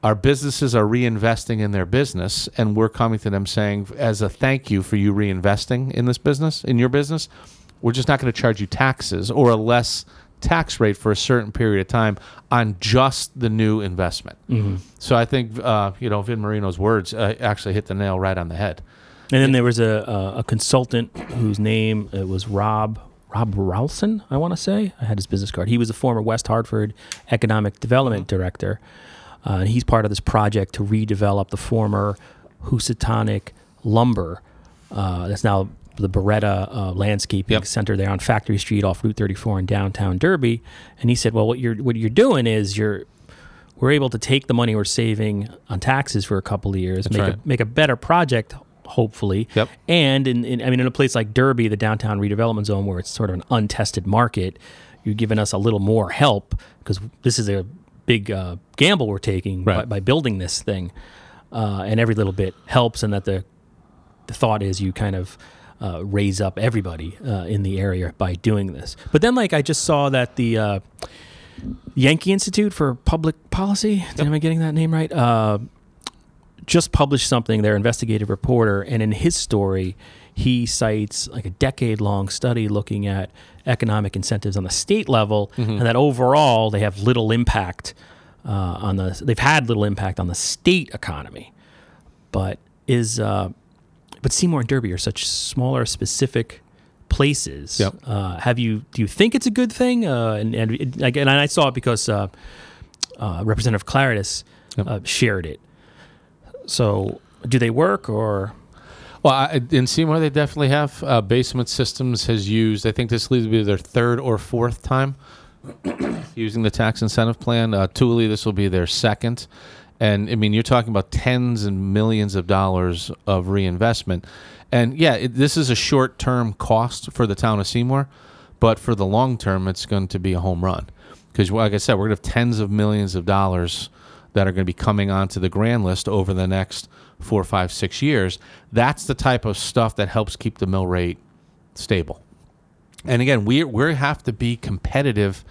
Our businesses are reinvesting in their business, and we're coming to them saying, as a thank you for you reinvesting in this business, in your business, we're just not going to charge you taxes or a less tax rate for a certain period of time on just the new investment. So I think, Vin Marino's words actually hit the nail right on the head. And then there was a consultant whose name was Rob Ralston, I want to say. I had his business card. He was a former West Hartford Economic Development Director. And he's part of this project to redevelop the former Housatonic lumber. That's now the Beretta Landscaping Center there on Factory Street off Route 34 in downtown Derby. And he said, well, what you're doing is we're able to take the money we're saving on taxes for a couple of years, make a better project, hopefully. Yep. And in a place like Derby, the downtown redevelopment zone, where it's sort of an untested market, you're giving us a little more help because this is a big gamble we're taking by building this thing. And every little bit helps, and that the thought is you kind of raise up everybody in the area by doing this. But then, I just saw that the Yankee Institute for Public Policy, am I getting that name right? Just published something, their investigative reporter, and in his story, he cites a decade-long study looking at economic incentives on the state level, and that overall they have little impact they've had little impact on the state economy, but Seymour and Derby are such smaller, specific places. Yep. Do you think it's a good thing? And I saw it because Representative Claridis shared it. So, do they work or? Well, in Seymour, they definitely have. Basement Systems has used, I think this will be their third or fourth time using the tax incentive plan. Thule, this will be their second. And, you're talking about tens and millions of dollars of reinvestment. And, this is a short-term cost for the town of Seymour, but for the long term, it's going to be a home run. Because, like I said, we're going to have tens of millions of dollars that are going to be coming onto the grand list over the next 4, 5, 6 years. That's the type of stuff that helps keep the mill rate stable. And again, we have to be competitive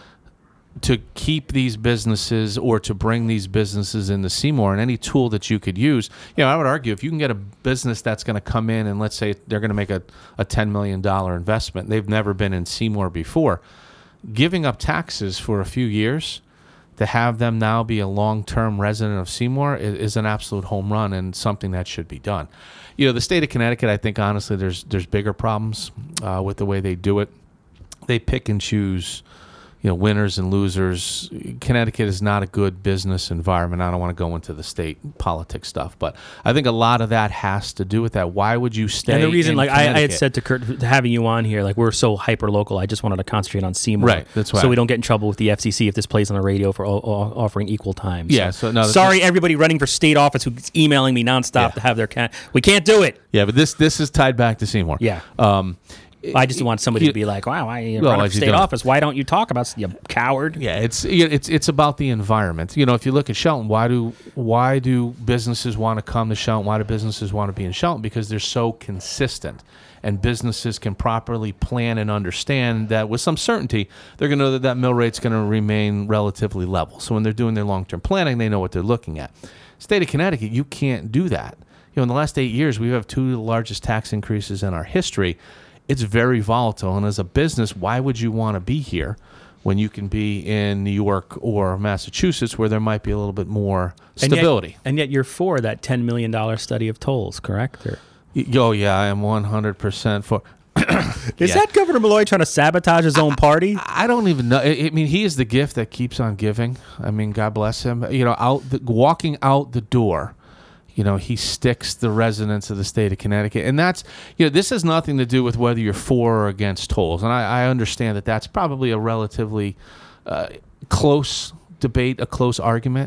to keep these businesses or to bring these businesses into Seymour, and any tool that you could use. I would argue if you can get a business that's going to come in and let's say they're going to make a $10 million investment, they've never been in Seymour before, giving up taxes for a few years to have them now be a long-term resident of Seymour is an absolute home run and something that should be done. The state of Connecticut, I think, honestly, there's bigger problems with the way they do it. They pick and choose, winners and losers. Connecticut is not a good business environment. I don't want to go into the state politics stuff, but I think a lot of that has to do with that. Why would you stay? And the reason, I had said to Kurt, having you on here, we're so hyper local. I just wanted to concentrate on Seymour, right? That's why, so we don't get in trouble with the FCC if this plays on the radio for offering equal time. Yeah. Sorry, everybody running for state office who's emailing me nonstop to have their we can't do it. Yeah, but this is tied back to Seymour. Yeah. I just want somebody to be like, "Wow, why are you running for state office? Why don't you talk about you coward?" Yeah, it's about the environment. If you look at Shelton, why do businesses want to come to Shelton? Why do businesses want to be in Shelton? Because they're so consistent, and businesses can properly plan and understand that with some certainty they're going to know that mill rate's going to remain relatively level. So when they're doing their long-term planning, they know what they're looking at. State of Connecticut, you can't do that. In the last 8 years, we have 2 of the largest tax increases in our history. It's very volatile, and as a business, why would you want to be here when you can be in New York or Massachusetts where there might be a little bit more stability? And yet you're for that $10 million study of tolls, correct? Oh, yeah, I am 100% for. Is that Governor Malloy trying to sabotage his own party? I don't even know. He is the gift that keeps on giving. God bless him. Walking out the door, he sticks the residents of the state of Connecticut. And that's, this has nothing to do with whether you're for or against tolls. And I understand that that's probably a relatively close debate, a close argument.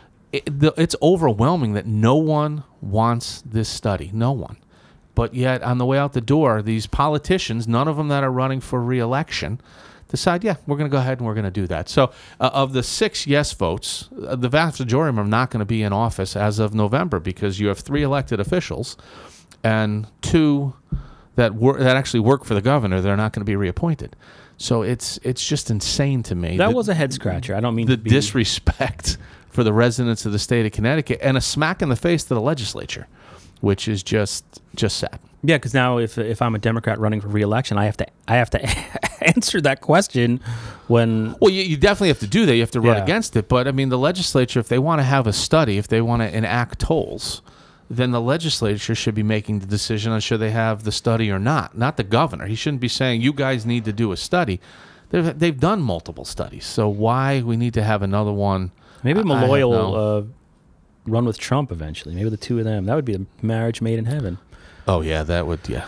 It's overwhelming that no one wants this study. No one. But yet, on the way out the door, these politicians, none of them that are running for re-election, decide, we're going to go ahead and we're going to do that. So of the 6 yes votes, the vast majority of them are not going to be in office as of November because you have 3 elected officials and 2 that actually work for the governor that are not going to be reappointed. So it's just insane to me. That was a head scratcher. I don't mean the disrespect for the residents of the state of Connecticut, and a smack in the face to the legislature, which is just sad. Yeah, because now if I'm a Democrat running for re-election, I have to answer that question when. Well, you definitely have to do that. You have to run Yeah. against it. But I mean, the legislature, if they want to have a study, if they want to enact tolls, then the legislature should be making the decision on should they have the study or not the governor. He shouldn't be saying, you guys need to do a study. They've done multiple studies. So why we need to have another one? Maybe I Malloy don't will know. run with Trump eventually. Maybe the two of them. That would be a marriage made in heaven. Oh, yeah, that would, yeah.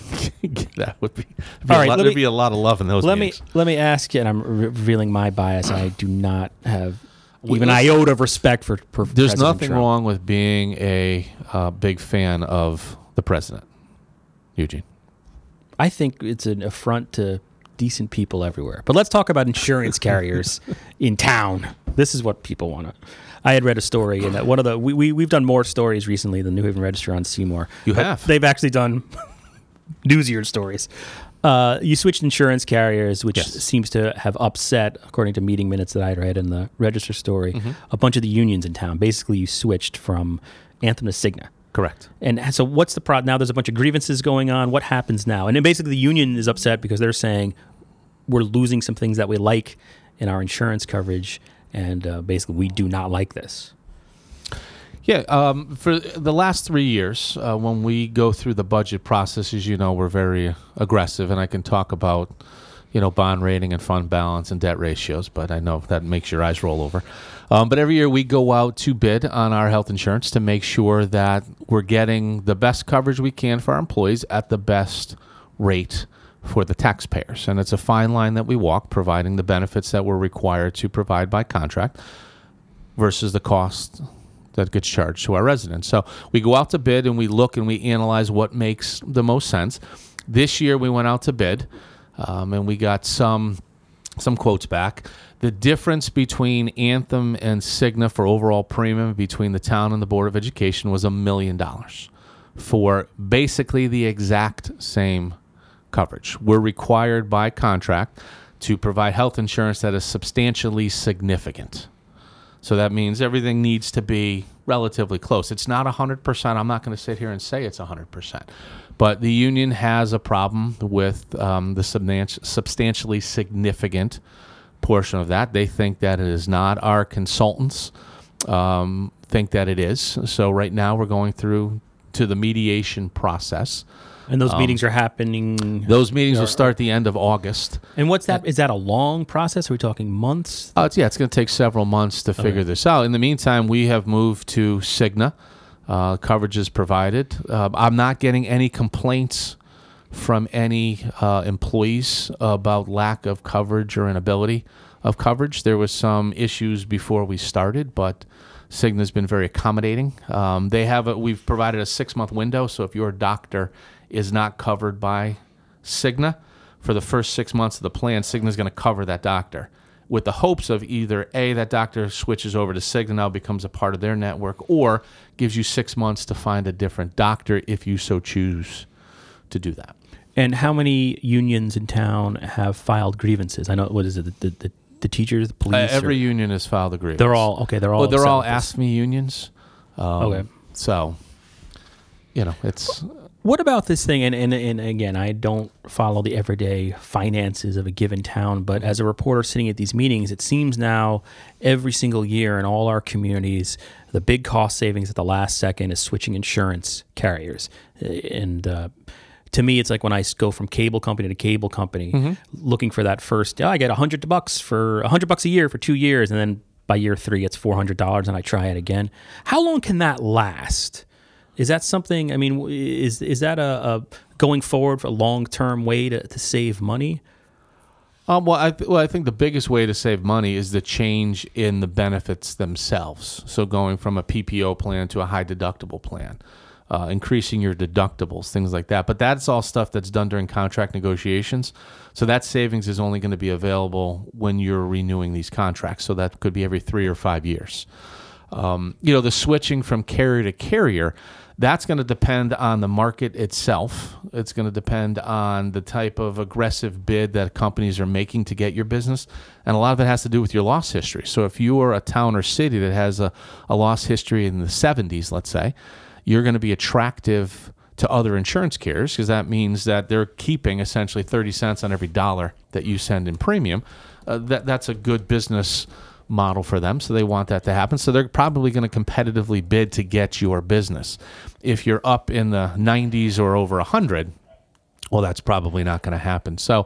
That would be, All right, there'd be a lot of love in those meetings. Let me ask you, and I'm revealing my bias. I do not have even an iota of respect for There's President nothing Trump. wrong with being a big fan of the president, Eugene. I think it's an affront to decent people everywhere. But let's talk about insurance carriers in town. This is what people want to. I had read a story, and one of the we've done more stories recently than New Haven Register on Seymour. You But have. They've actually done newsier stories. You switched insurance carriers, which Yes. seems to have upset, according to meeting minutes that I read in the Register story, Mm-hmm. a bunch of the unions in town. Basically, you switched from Anthem to Cigna. Correct. And so what's the problem? Now there's a bunch of grievances going on. What happens now? And then basically the union is upset because they're saying we're losing some things that we like in our insurance coverage, and basically we do not like this. Yeah, for the last 3 years, when we go through the budget process, as you know, we're very aggressive, and I can talk about, bond rating and fund balance and debt ratios, but I know that makes your eyes roll over. But every year we go out to bid on our health insurance to make sure that we're getting the best coverage we can for our employees at the best rate for the taxpayers. And it's a fine line that we walk, providing the benefits that we're required to provide by contract versus the cost that gets charged to our residents. So we go out to bid and we look and we analyze what makes the most sense. This year we went out to bid and we got some quotes back. The difference between Anthem and Cigna for overall premium between the town and the Board of Education was $1 million for basically the exact same coverage. We're required by contract to provide health insurance that is substantially significant. So that means everything needs to be relatively close. It's not 100%. I'm not going to sit here and say it's 100%. But the union has a problem with the substantially significant portion of that. They think that it is not. Our consultants think that it is. So right now we're going through to the mediation process. And those meetings are happening. Those meetings will start the end of August. And what's that? Is that a long process? Are we talking months? It's going to take several months to figure this out. In the meantime, we have moved to Cigna. Coverage is provided. I'm not getting any complaints from any employees about lack of coverage or inability of coverage. There was some issues before we started, but Cigna's been very accommodating. We've provided a 6-month window, so if your doctor is not covered by Cigna for the first 6 months of the plan, Cigna's going to cover that doctor with the hopes of either A, that doctor switches over to Cigna, now becomes a part of their network, or gives you 6 months to find a different doctor if you so choose to do that. And how many unions in town have filed grievances? I know, what is it, the teachers, the police? Every union has filed a grievance. They're all, okay, they're all They're all upset with this. AFSCME unions. Okay. So, it's... What about this thing? And again, I don't follow the everyday finances of a given town, but as a reporter sitting at these meetings, it seems now every single year in all our communities, the big cost savings at the last second is switching insurance carriers. And to me, it's like when I go from cable company to cable company, looking for that first, I get $100 a year for 2 years, and then by year 3, it's $400, and I try it again. How long can that last? Is that something, I mean, is that a going forward for a long-term way to save money? I think the biggest way to save money is the change in the benefits themselves. So going from a PPO plan to a high deductible plan, increasing your deductibles, things like that. But that's all stuff that's done during contract negotiations. So that savings is only going to be available when you're renewing these contracts. So that could be every 3 or 5 years. The switching from carrier to carrier, That's going to depend on the market itself. It's going to depend on the type of aggressive bid that companies are making to get your business. And a lot of it has to do with your loss history. So if you are a town or city that has a loss history in the 70s, let's say, you're going to be attractive to other insurance carriers because that means that they're keeping essentially 30 cents on every dollar that you send in premium. That's a good business model for them, so they want that to happen. So they're probably going to competitively bid to get your business. If you're up in the 90s or over 100, well, that's probably not going to happen. So,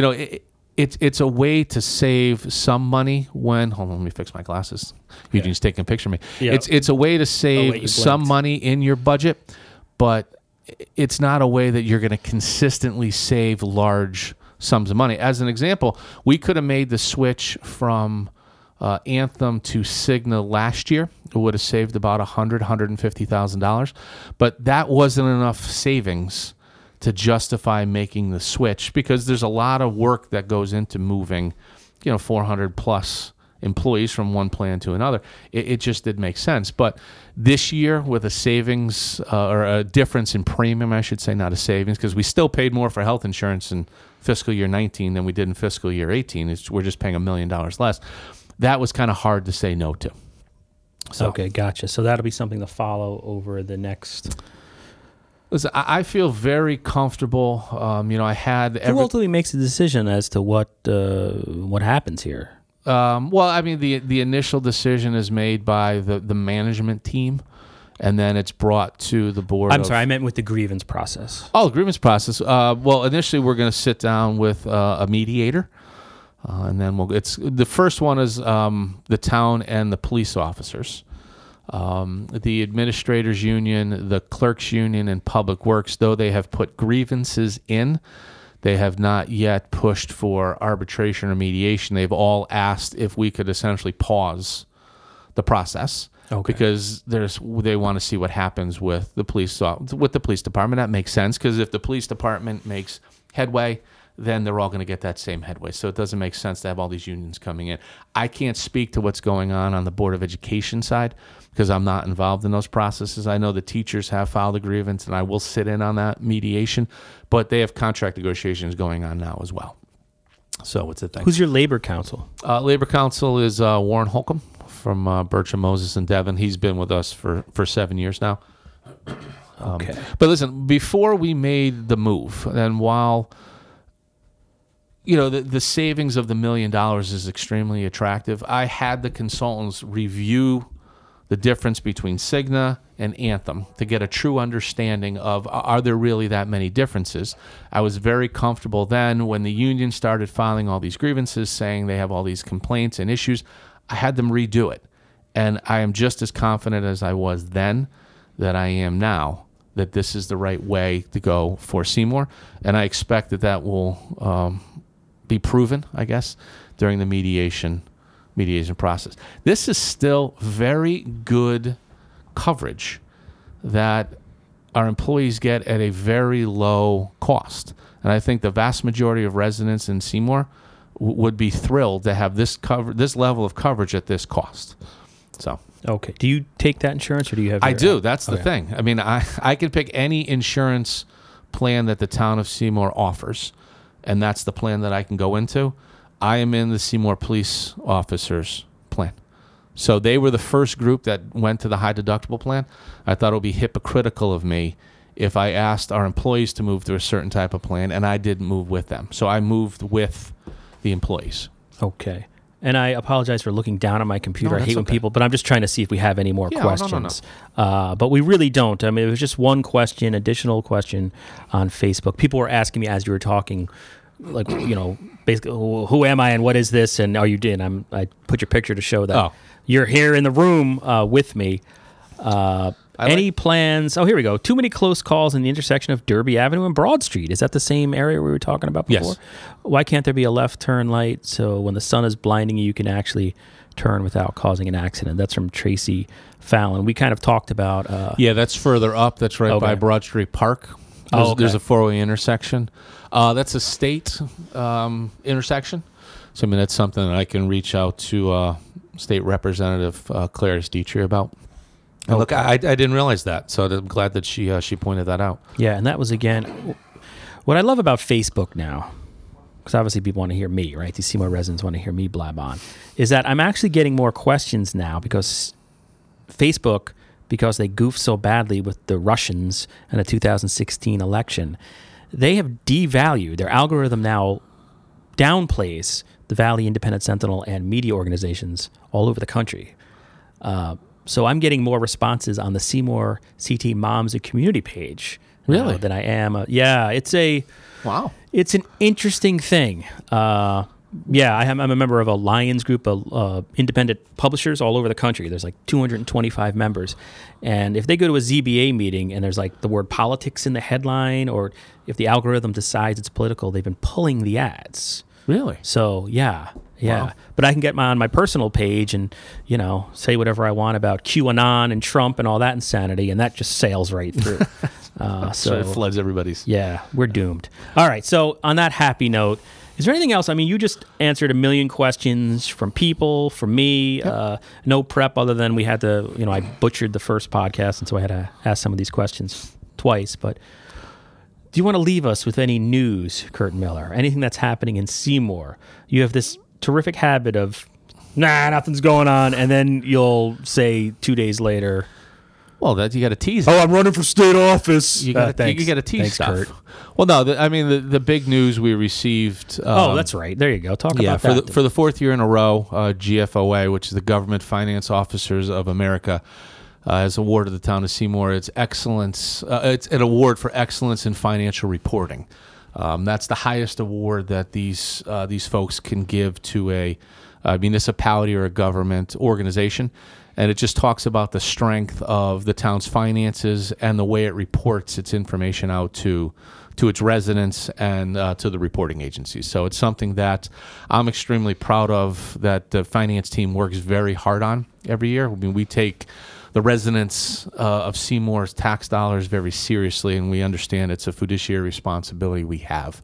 it's a way to save some money when. Hold on, let me fix my glasses. Eugene's taking a picture of me. Yeah. It's a way to save some money in your budget, but it's not a way that you're going to consistently save large sums of money. As an example, we could have made the switch from Anthem to Cigna last year. It would have saved about $150,000, but that wasn't enough savings to justify making the switch because there's a lot of work that goes into moving, 400 plus employees from one plan to another. It just didn't make sense. But this year, with a savings or a difference in premium, I should say, not a savings, because we still paid more for health insurance in fiscal year 19 than we did in fiscal year 18. We're just paying $1 million less. That was kind of hard to say no to. So, okay, gotcha. So that'll be something to follow over the next. Listen, I feel very comfortable. I had. Who ultimately makes the decision as to what happens here? The initial decision is made by the management team, and then it's brought to the board. I'm sorry, I meant with the grievance process. Oh, the grievance process. Initially we're going to sit down with a mediator. And then the first one is the town and the police officers, the administrators union, the clerks union, and public works. Though they have put grievances in, they have not yet pushed for arbitration or mediation. They've all asked if we could essentially pause the process because they want to see what happens with the police department. That makes sense because if the police department makes headway, then they're all going to get that same headway. So it doesn't make sense to have all these unions coming in. I can't speak to what's going on the Board of Education side because I'm not involved in those processes. I know the teachers have filed a grievance, and I will sit in on that mediation, but they have contract negotiations going on now as well. So it's a thing. Who's your labor counsel? Labor counsel is Warren Holcomb from Bertram, Moses, and Devon. He's been with us for 7 years now. Okay. But listen, before we made the move, and while the savings of the $1 million is extremely attractive, I had the consultants review the difference between Cigna and Anthem to get a true understanding of, are there really that many differences? I was very comfortable then when the union started filing all these grievances saying they have all these complaints and issues. I had them redo it. And I am just as confident as I was then that I am now that this is the right way to go for Seymour. And I expect that will be proven, I guess, during the mediation process. This is still very good coverage that our employees get at a very low cost. And I think the vast majority of residents in Seymour would be thrilled to have this level of coverage at this cost. So. Okay. Do you take that insurance, or do you have? I do. That's the thing. I mean, I can pick any insurance plan that the town of Seymour offers, and that's the plan that I can go into. I am in the Seymour police officers plan. So they were the first group that went to the high deductible plan. I thought it would be hypocritical of me if I asked our employees to move to a certain type of plan and I didn't move with them. So I moved with the employees. Okay. And I apologize for looking down at my computer. No, I hate when people, but I'm just trying to see if we have any more questions. No. But we really don't. I mean, it was just one additional question on Facebook. People were asking me as you were talking, like, basically, who am I and what is this? And are you doing? I put your picture to show that you're here in the room with me. Any plans? Oh, here we go. Too many close calls in the intersection of Derby Avenue and Broad Street. Is that the same area we were talking about before? Yes. Why can't there be a left turn light so when the sun is blinding you, you can actually turn without causing an accident? That's from Tracy Fallon. We kind of talked about... that's further up. That's right by Broad Street Park. There's a four-way intersection. That's a state intersection. So, I mean, that's something that I can reach out to State Representative Clarice Dietrich about. And look, I didn't realize that, so I'm glad that she pointed that out. Yeah, and that was, again, what I love about Facebook now, because obviously people want to hear me, right? These Seymour residents want to hear me blab on, is that I'm actually getting more questions now because Facebook, because they goofed so badly with the Russians and the 2016 election, they have devalued. Their algorithm now downplays the Valley Independent Sentinel and media organizations all over the country. So I'm getting more responses on the Seymour CT Moms and Community page Really? than I am. It's a... Wow. It's an interesting thing. I'm a member of a Lions group of independent publishers all over the country. There's like 225 members. And if they go to a ZBA meeting and there's like the word politics in the headline, or if the algorithm decides it's political, they've been pulling the ads. Really? So, yeah. Wow. But I can get on my personal page and, say whatever I want about QAnon and Trump and all that insanity, and that just sails right through. So it floods everybody's. Yeah, we're doomed. All right, so on that happy note, is there anything else? I mean, you just answered a million questions from people, from me. Yep. No prep other than we had to, I butchered the first podcast, and so I had to ask some of these questions twice. But do you want to leave us with any news, Kurt Miller? Anything that's happening in Seymour? You have this terrific habit of, nothing's going on, and then you'll say 2 days later, well, that you got to tease. I'm running for state office. You got to tease thanks, stuff. Kurt. Well, no, the big news we received. That's right. There you go. Talk about that. For the fourth year in a row, GFOA, which is the Government Finance Officers of America, has awarded the town of Seymour its excellence. It's an award for excellence in financial reporting. That's the highest award that these folks can give to a municipality or a government organization. And it just talks about the strength of the town's finances and the way it reports its information out to its residents and to the reporting agencies. So it's something that I'm extremely proud of, that the finance team works very hard on every year. I mean, we take the residents of Seymour's tax dollars very seriously, and we understand it's a fiduciary responsibility we have.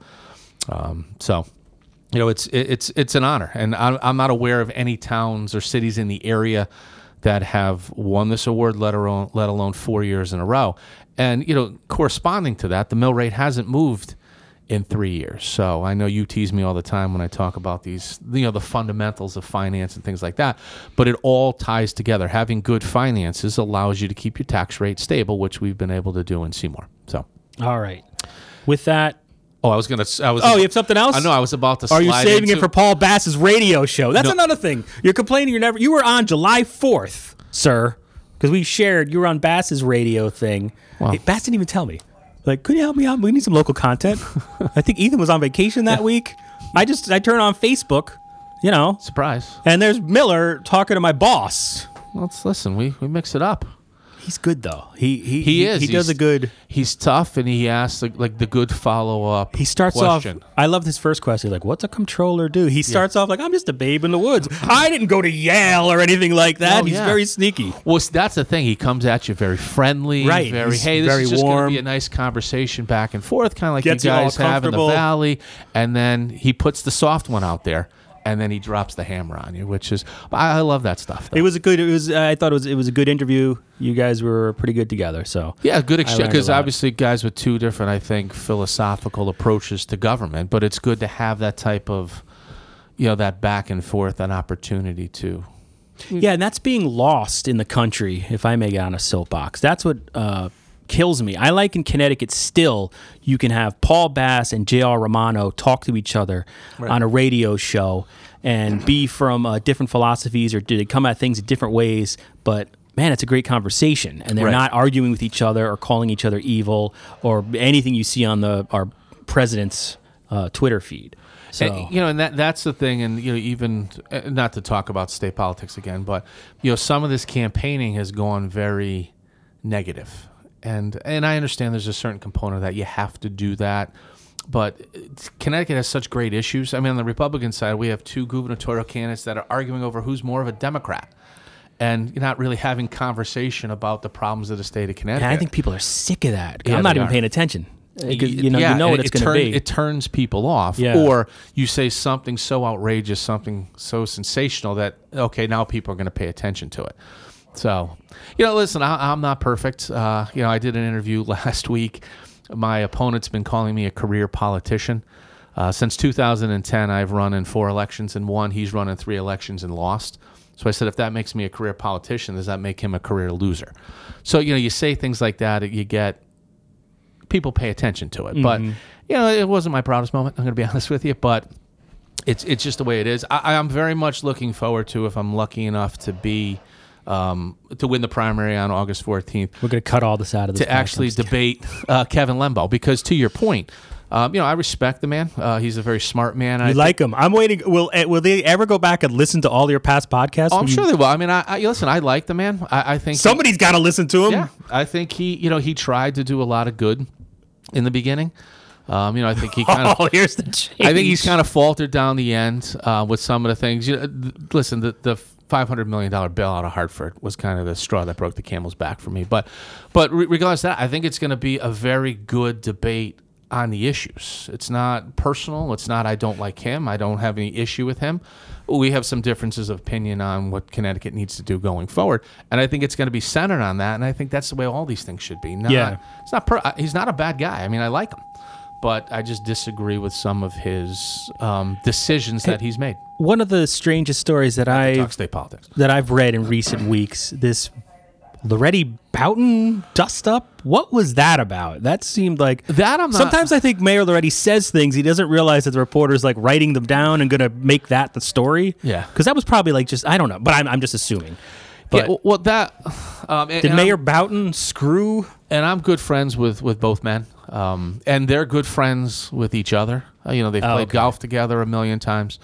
It's an honor, and I'm not aware of any towns or cities in the area that have won this award, let alone 4 years in a row. And, corresponding to that, the mill rate hasn't moved in 3 years. So I know you tease me all the time when I talk about these, the fundamentals of finance and things like that, but it all ties together. Having good finances allows you to keep your tax rate stable, which we've been able to do in Seymour. So, all right. With that, you have something else? I know. I was about to. Are you saving it for Paul Bass's radio show? That's another thing. You're complaining you were on July 4th, sir, because we shared. You were on Bass's radio thing. Wow. Hey, Bass didn't even tell me. Like, could you help me out? We need some local content. I think Ethan was on vacation that week. I turn on Facebook, surprise, and there's Miller talking to my boss. Let's listen. We mix it up. He's good though. He is. He does a good. He's tough, and he asks like the good follow up. He starts question. off. I love his first question. Like, what's a comptroller do? He starts off like, I'm just a babe in the woods. I didn't go to Yale or anything like that. He's very sneaky. Well, that's the thing. He comes at you very friendly, right? This very is just going warm. to be a nice conversation back and forth, kind of like Gets you guys you all have in the valley. And then he puts the soft one out there. And then he drops the hammer on you, which is I love that stuff. Though. I thought it was a good interview. You guys were pretty good together. So yeah, good exchange, because obviously guys with two different, I think, philosophical approaches to government. But it's good to have that type of, that back and forth, an opportunity to. Yeah, and that's being lost in the country. If I may get on a soapbox, that's what kills me. I like in Connecticut still you can have Paul Bass and J.R. Romano talk to each other on a radio show and be from different philosophies, or do they come at things in different ways, but man, it's a great conversation, and they're not arguing with each other or calling each other evil or anything you see on our president's Twitter feed. So and that's the thing, and even not to talk about state politics again, but some of this campaigning has gone very negative. And I understand there's a certain component of that. You have to do that. But Connecticut has such great issues. I mean, on the Republican side, we have two gubernatorial candidates that are arguing over who's more of a Democrat. And you're not really having conversation about the problems of the state of Connecticut. And I think people are sick of that. Yeah, I'm not even paying attention. You know what it's going to be. It turns people off. Yeah. Or you say something so outrageous, something so sensational that, okay, now people are going to pay attention to it. So, listen, I'm not perfect. I did an interview last week. My opponent's been calling me a career politician. Since 2010, I've run in 4 elections and won. He's run in 3 elections and lost. So I said, if that makes me a career politician, does that make him a career loser? So, you say things like that, you get people pay attention to it. But, it wasn't my proudest moment, I'm going to be honest with you. But it's just the way it is. I'm very much looking forward to, if I'm lucky enough to be to win the primary on August 14th. We're going to cut all this out of this. To actually debate Kevin Lembo, because to your point, I respect the man. He's a very smart man. You like him. I'm waiting. Will they ever go back and listen to all your past podcasts? Oh, I'm sure they will. I mean, listen, I like the man. I think somebody's got to listen to him. Yeah, I think he tried to do a lot of good in the beginning. I think he kind of. Here's the change. I think he's kind of faltered down the end with some of the things. Listen, the $500 million bailout of Hartford was kind of the straw that broke the camel's back for me. But regardless of that, I think it's going to be a very good debate on the issues. It's not personal. It's not I don't like him. I don't have any issue with him. We have some differences of opinion on what Connecticut needs to do going forward, and I think it's going to be centered on that. And I think that's the way all these things should be. It's not. He's not a bad guy. I mean, I like him, but I just disagree with some of his decisions that he's made. One of the strangest stories that state politics that I've read in recent weeks, this Loretti Boughton dust up. What was that about? That seemed like that. Sometimes I think Mayor Loretti says things he doesn't realize that the reporter's like writing them down and going to make that the story. Yeah, because that was probably like just I don't know, but I'm just assuming. But yeah, well, that did Mayor Boughton screw? And I'm good friends with both men, and they're good friends with each other. They've played golf together a million times.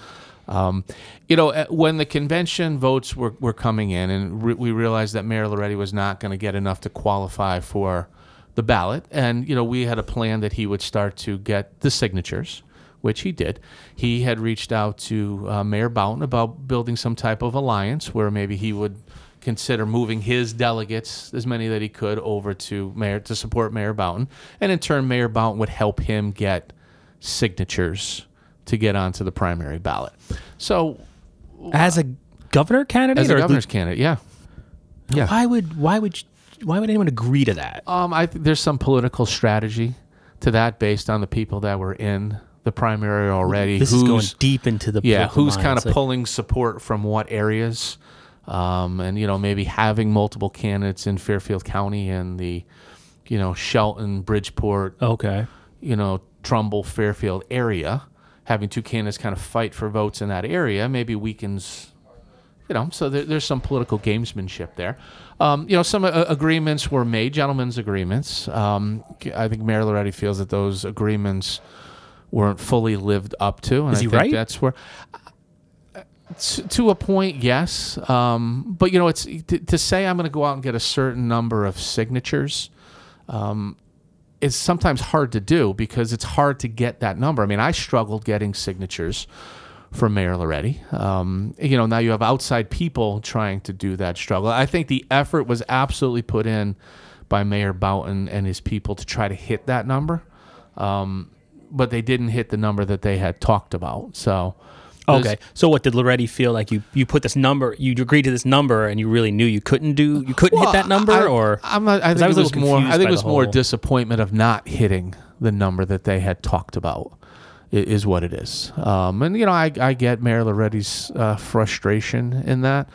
When the convention votes were coming in, and we realized that Mayor Loretti was not going to get enough to qualify for the ballot, and we had a plan that he would start to get the signatures, which he did. He had reached out to Mayor Boughton about building some type of alliance where maybe he would consider moving his delegates, as many that he could, over to support Mayor Boughton, and in turn, Mayor Boughton would help him get signatures to get onto the primary ballot. So, as a governor candidate, as a governor's candidate, yeah. Why would anyone agree to that? I think there's some political strategy to that based on the people that were in the primary already. This is going deep into the who's kind of pulling support from what areas, and maybe having multiple candidates in Fairfield County and the Shelton, Bridgeport, Trumbull, Fairfield area. Having 2 candidates kind of fight for votes in that area maybe weakens, so there's some political gamesmanship there. Some agreements were made, gentlemen's agreements. I think Mayor Loretti feels that those agreements weren't fully lived up to. And Is he I think right? That's where, to a point, yes. But, it's to say I'm going to go out and get a certain number of signatures is sometimes hard to do because it's hard to get that number. I mean, I struggled getting signatures from Mayor Loretti. Now you have outside people trying to do that struggle. I think the effort was absolutely put in by Mayor Boughton and his people to try to hit that number, but they didn't hit the number that they had talked about. So, okay. So what did Loretti feel like? You put this number, you agreed to this number, and you really knew you couldn't hit that number, I think it was more disappointment of not hitting the number that they had talked about. Is what it is, and I get Mayor Loretti's frustration in that,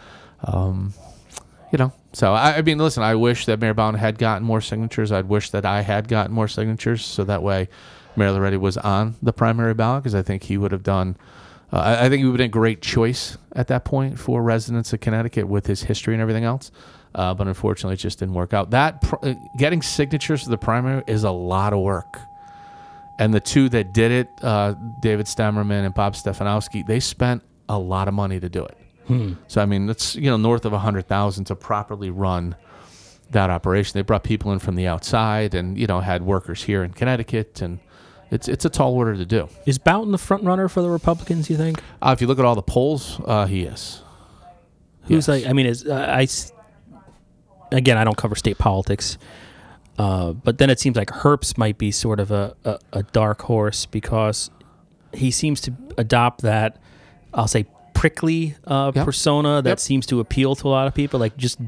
So I mean, listen, I wish that Mayor Boughton had gotten more signatures. I'd wish that I had gotten more signatures, so that way Mayor Loretti was on the primary ballot because I think he would have done. I think he would have been a great choice at that point for residents of Connecticut with his history and everything else. But unfortunately, it just didn't work out. Getting signatures for the primary is a lot of work. And the 2 that did it, David Stemmerman and Bob Stefanowski, they spent a lot of money to do it. So, I mean, it's north of $100,000 to properly run that operation. They brought people in from the outside and, had workers here in Connecticut, and it's a tall order to do. Is Boughton the front runner for the Republicans, you think? If you look at all the polls, he is. Who's yes. Again, I don't cover state politics. But then it seems like Herbst might be sort of a dark horse because he seems to adopt that, I'll say, prickly persona that seems to appeal to a lot of people, like just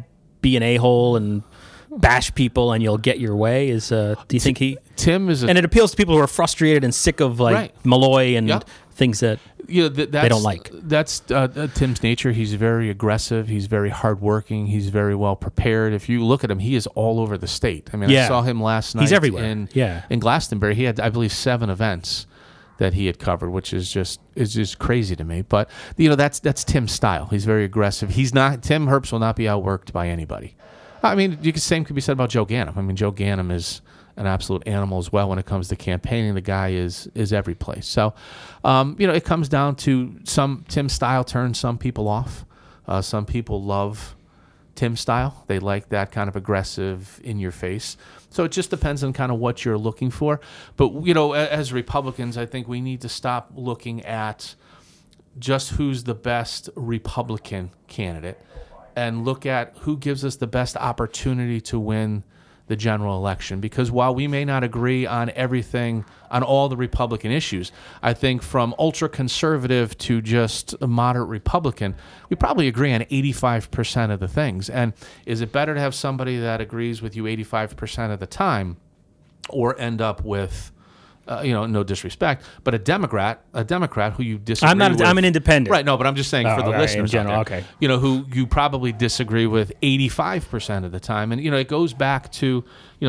be an a-hole and bash people and you'll get your way? Do you think Tim is and it appeals to people who are frustrated and sick of Malloy and things that they don't like. That's Tim's nature. He's very aggressive. He's very hardworking. He's very well prepared. If you look at him, he is all over the state. I mean, I saw him last night. He's everywhere. In Glastonbury. He had, I believe, 7 events that he had covered, which is just crazy to me. But that's Tim's style. He's very aggressive. Tim Herbst will not be outworked by anybody. I mean, same could be said about Joe Ganim. I mean, Joe Ganim is an absolute animal as well when it comes to campaigning. The guy is every place. So, it comes down to Tim's style turns some people off. Some people love Tim's style. They like that kind of aggressive, in your face. So it just depends on kind of what you're looking for. But, as Republicans, I think we need to stop looking at just who's the best Republican candidate and look at who gives us the best opportunity to win the general election. Because while we may not agree on everything, on all the Republican issues, I think from ultra-conservative to just a moderate Republican, we probably agree on 85% of the things. And is it better to have somebody that agrees with you 85% of the time or end up with, no disrespect, but a Democrat who you disagree with. I'm an independent. Right, no, but I'm just saying for the listeners in general, out there, who you probably disagree with 85% of the time. And, it goes back to,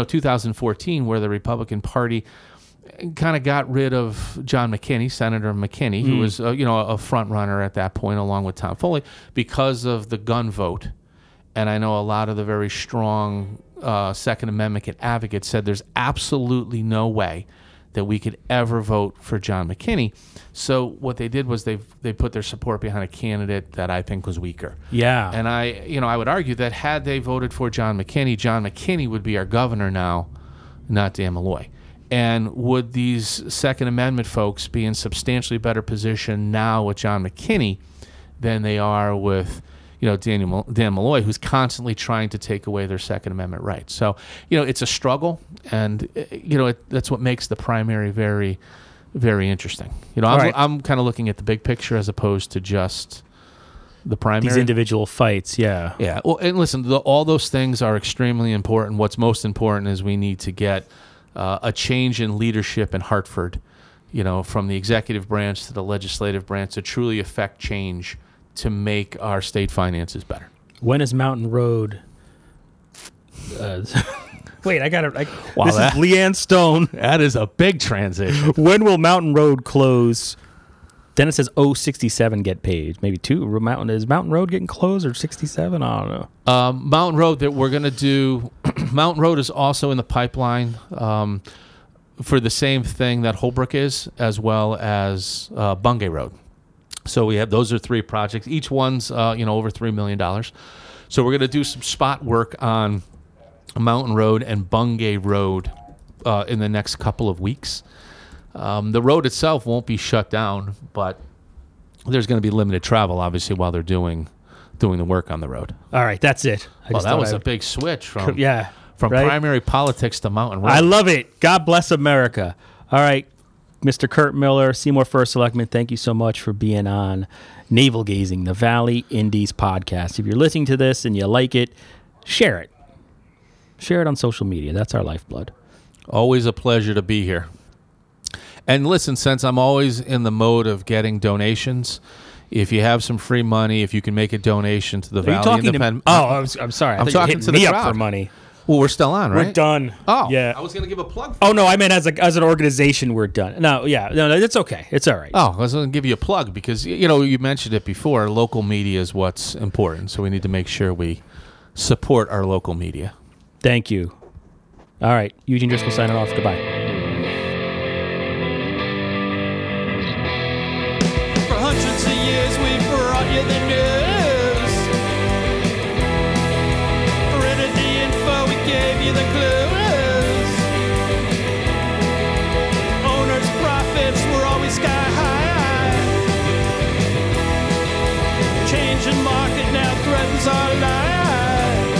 2014 where the Republican Party kind of got rid of John McKinney, Senator McKinney, who was, a front runner at that point along with Tom Foley because of the gun vote. And I know a lot of the very strong Second Amendment advocates said there's absolutely no way that we could ever vote for John McKinney. So what they did was they put their support behind a candidate that I think was weaker. Yeah. And I would argue that had they voted for John McKinney would be our governor now, not Dan Malloy. And would these Second Amendment folks be in substantially better position now with John McKinney than they are with Dan Malloy, who's constantly trying to take away their Second Amendment rights. So, it's a struggle, and, that's what makes the primary very, very interesting. I'm kind of looking at the big picture as opposed to just the primary. These individual fights, yeah. Yeah, well, and listen, all those things are extremely important. What's most important is we need to get a change in leadership in Hartford, from the executive branch to the legislative branch to truly affect change to make our state finances better. When is Mountain Road? Wait, I got it. This is Leanne Stone. That is a big transition. When will Mountain Road close? Then it says 067 get paid. Maybe 2. Is Mountain Road getting closed or 67? I don't know. Mountain Road that we're going to do. Mountain Road is also in the pipeline for the same thing that Holbrook is, as well as Bungay Road. So we have those are 3 projects. Each one's over $3 million. So we're going to do some spot work on Mountain Road and Bungay Road in the next couple of weeks. The road itself won't be shut down, but there's going to be limited travel, obviously, while they're doing the work on the road. All right, that's it. That was a big switch from primary politics to Mountain Road. I love it. God bless America. All right. Mr. Kurt Miller, Seymour First Selectman, thank you so much for being on Navel Gazing, the Valley Indies podcast. If you're listening to this and you like it, share it. Share it on social media. That's our lifeblood. Always a pleasure to be here. And listen, since I'm always in the mode of getting donations, if you have some free money, if you can make a donation to the Valley Independent... I'm sorry. I'm talking to the crowd. Up for money. Well, we're still on, right? We're done. Oh, yeah. I was going to give a plug. Oh no, I meant as an organization, we're done. No, it's okay. It's all right. Oh, I was going to give you a plug because you mentioned it before. Local media is what's important, so we need to make sure we support our local media. Thank you. All right, Eugene Driscoll signing off. Goodbye. For hundreds of years, we've brought you the news. Gave you the clues. Owners' profits were always sky high. Changing market now threatens our lives.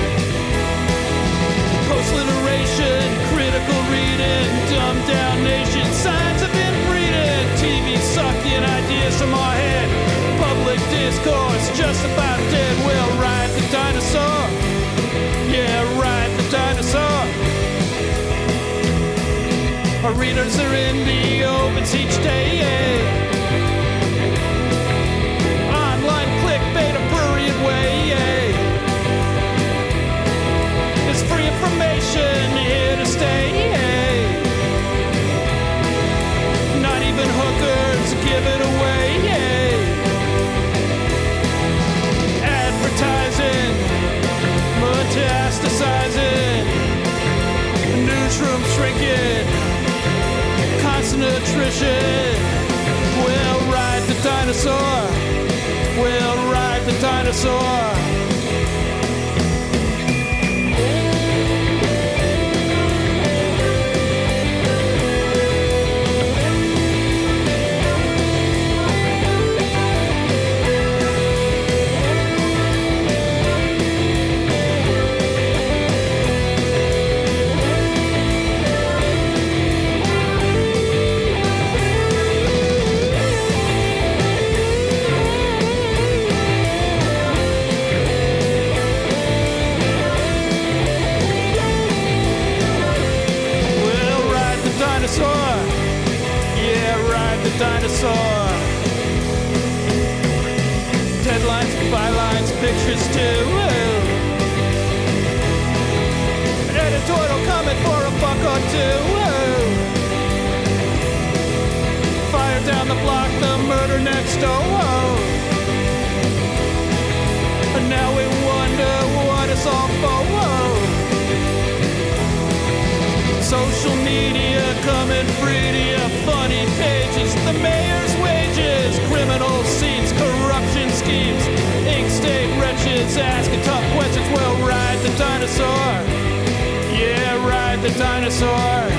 Post-literation, critical reading, dumbed down nation, signs have been breeding. TV sucking ideas from our head. Public discourse just about dead. We'll ride the dinosaur. Yeah, ride the dinosaur. Our readers are in the opens each day. Online clickbait a prurient way. It's free information here to stay. Not even hookers give it away. Advertising, metastasizing, newsroom shrinking, constant attrition. We'll ride the dinosaur. We'll ride the dinosaur. Dinosaur. Deadlines, bylines, pictures too. Editorial comment for a buck or two. Fire down the block, the murder next door. And now we wonder what it's all for. Social media coming free to you. Funny pages, the mayor's wages, criminal scenes, corruption schemes, ink state wretches asking tough questions. We'll ride the dinosaur. Yeah, ride the dinosaur.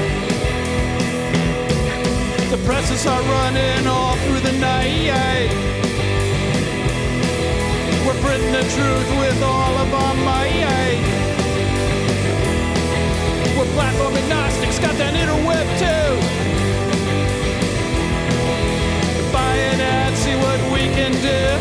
The presses are running all through the night. We're printing the truth with all of our might. We're platform agnostics, got that interweb too. Buy an ad, see what we can do.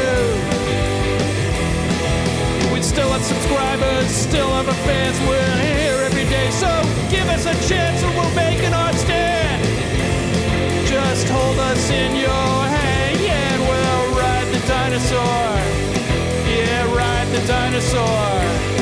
We still have subscribers, still have our fans. We're here every day, so give us a chance or we'll make an art stand. Just hold us in your hand and we'll ride the dinosaur. Yeah, ride the dinosaur.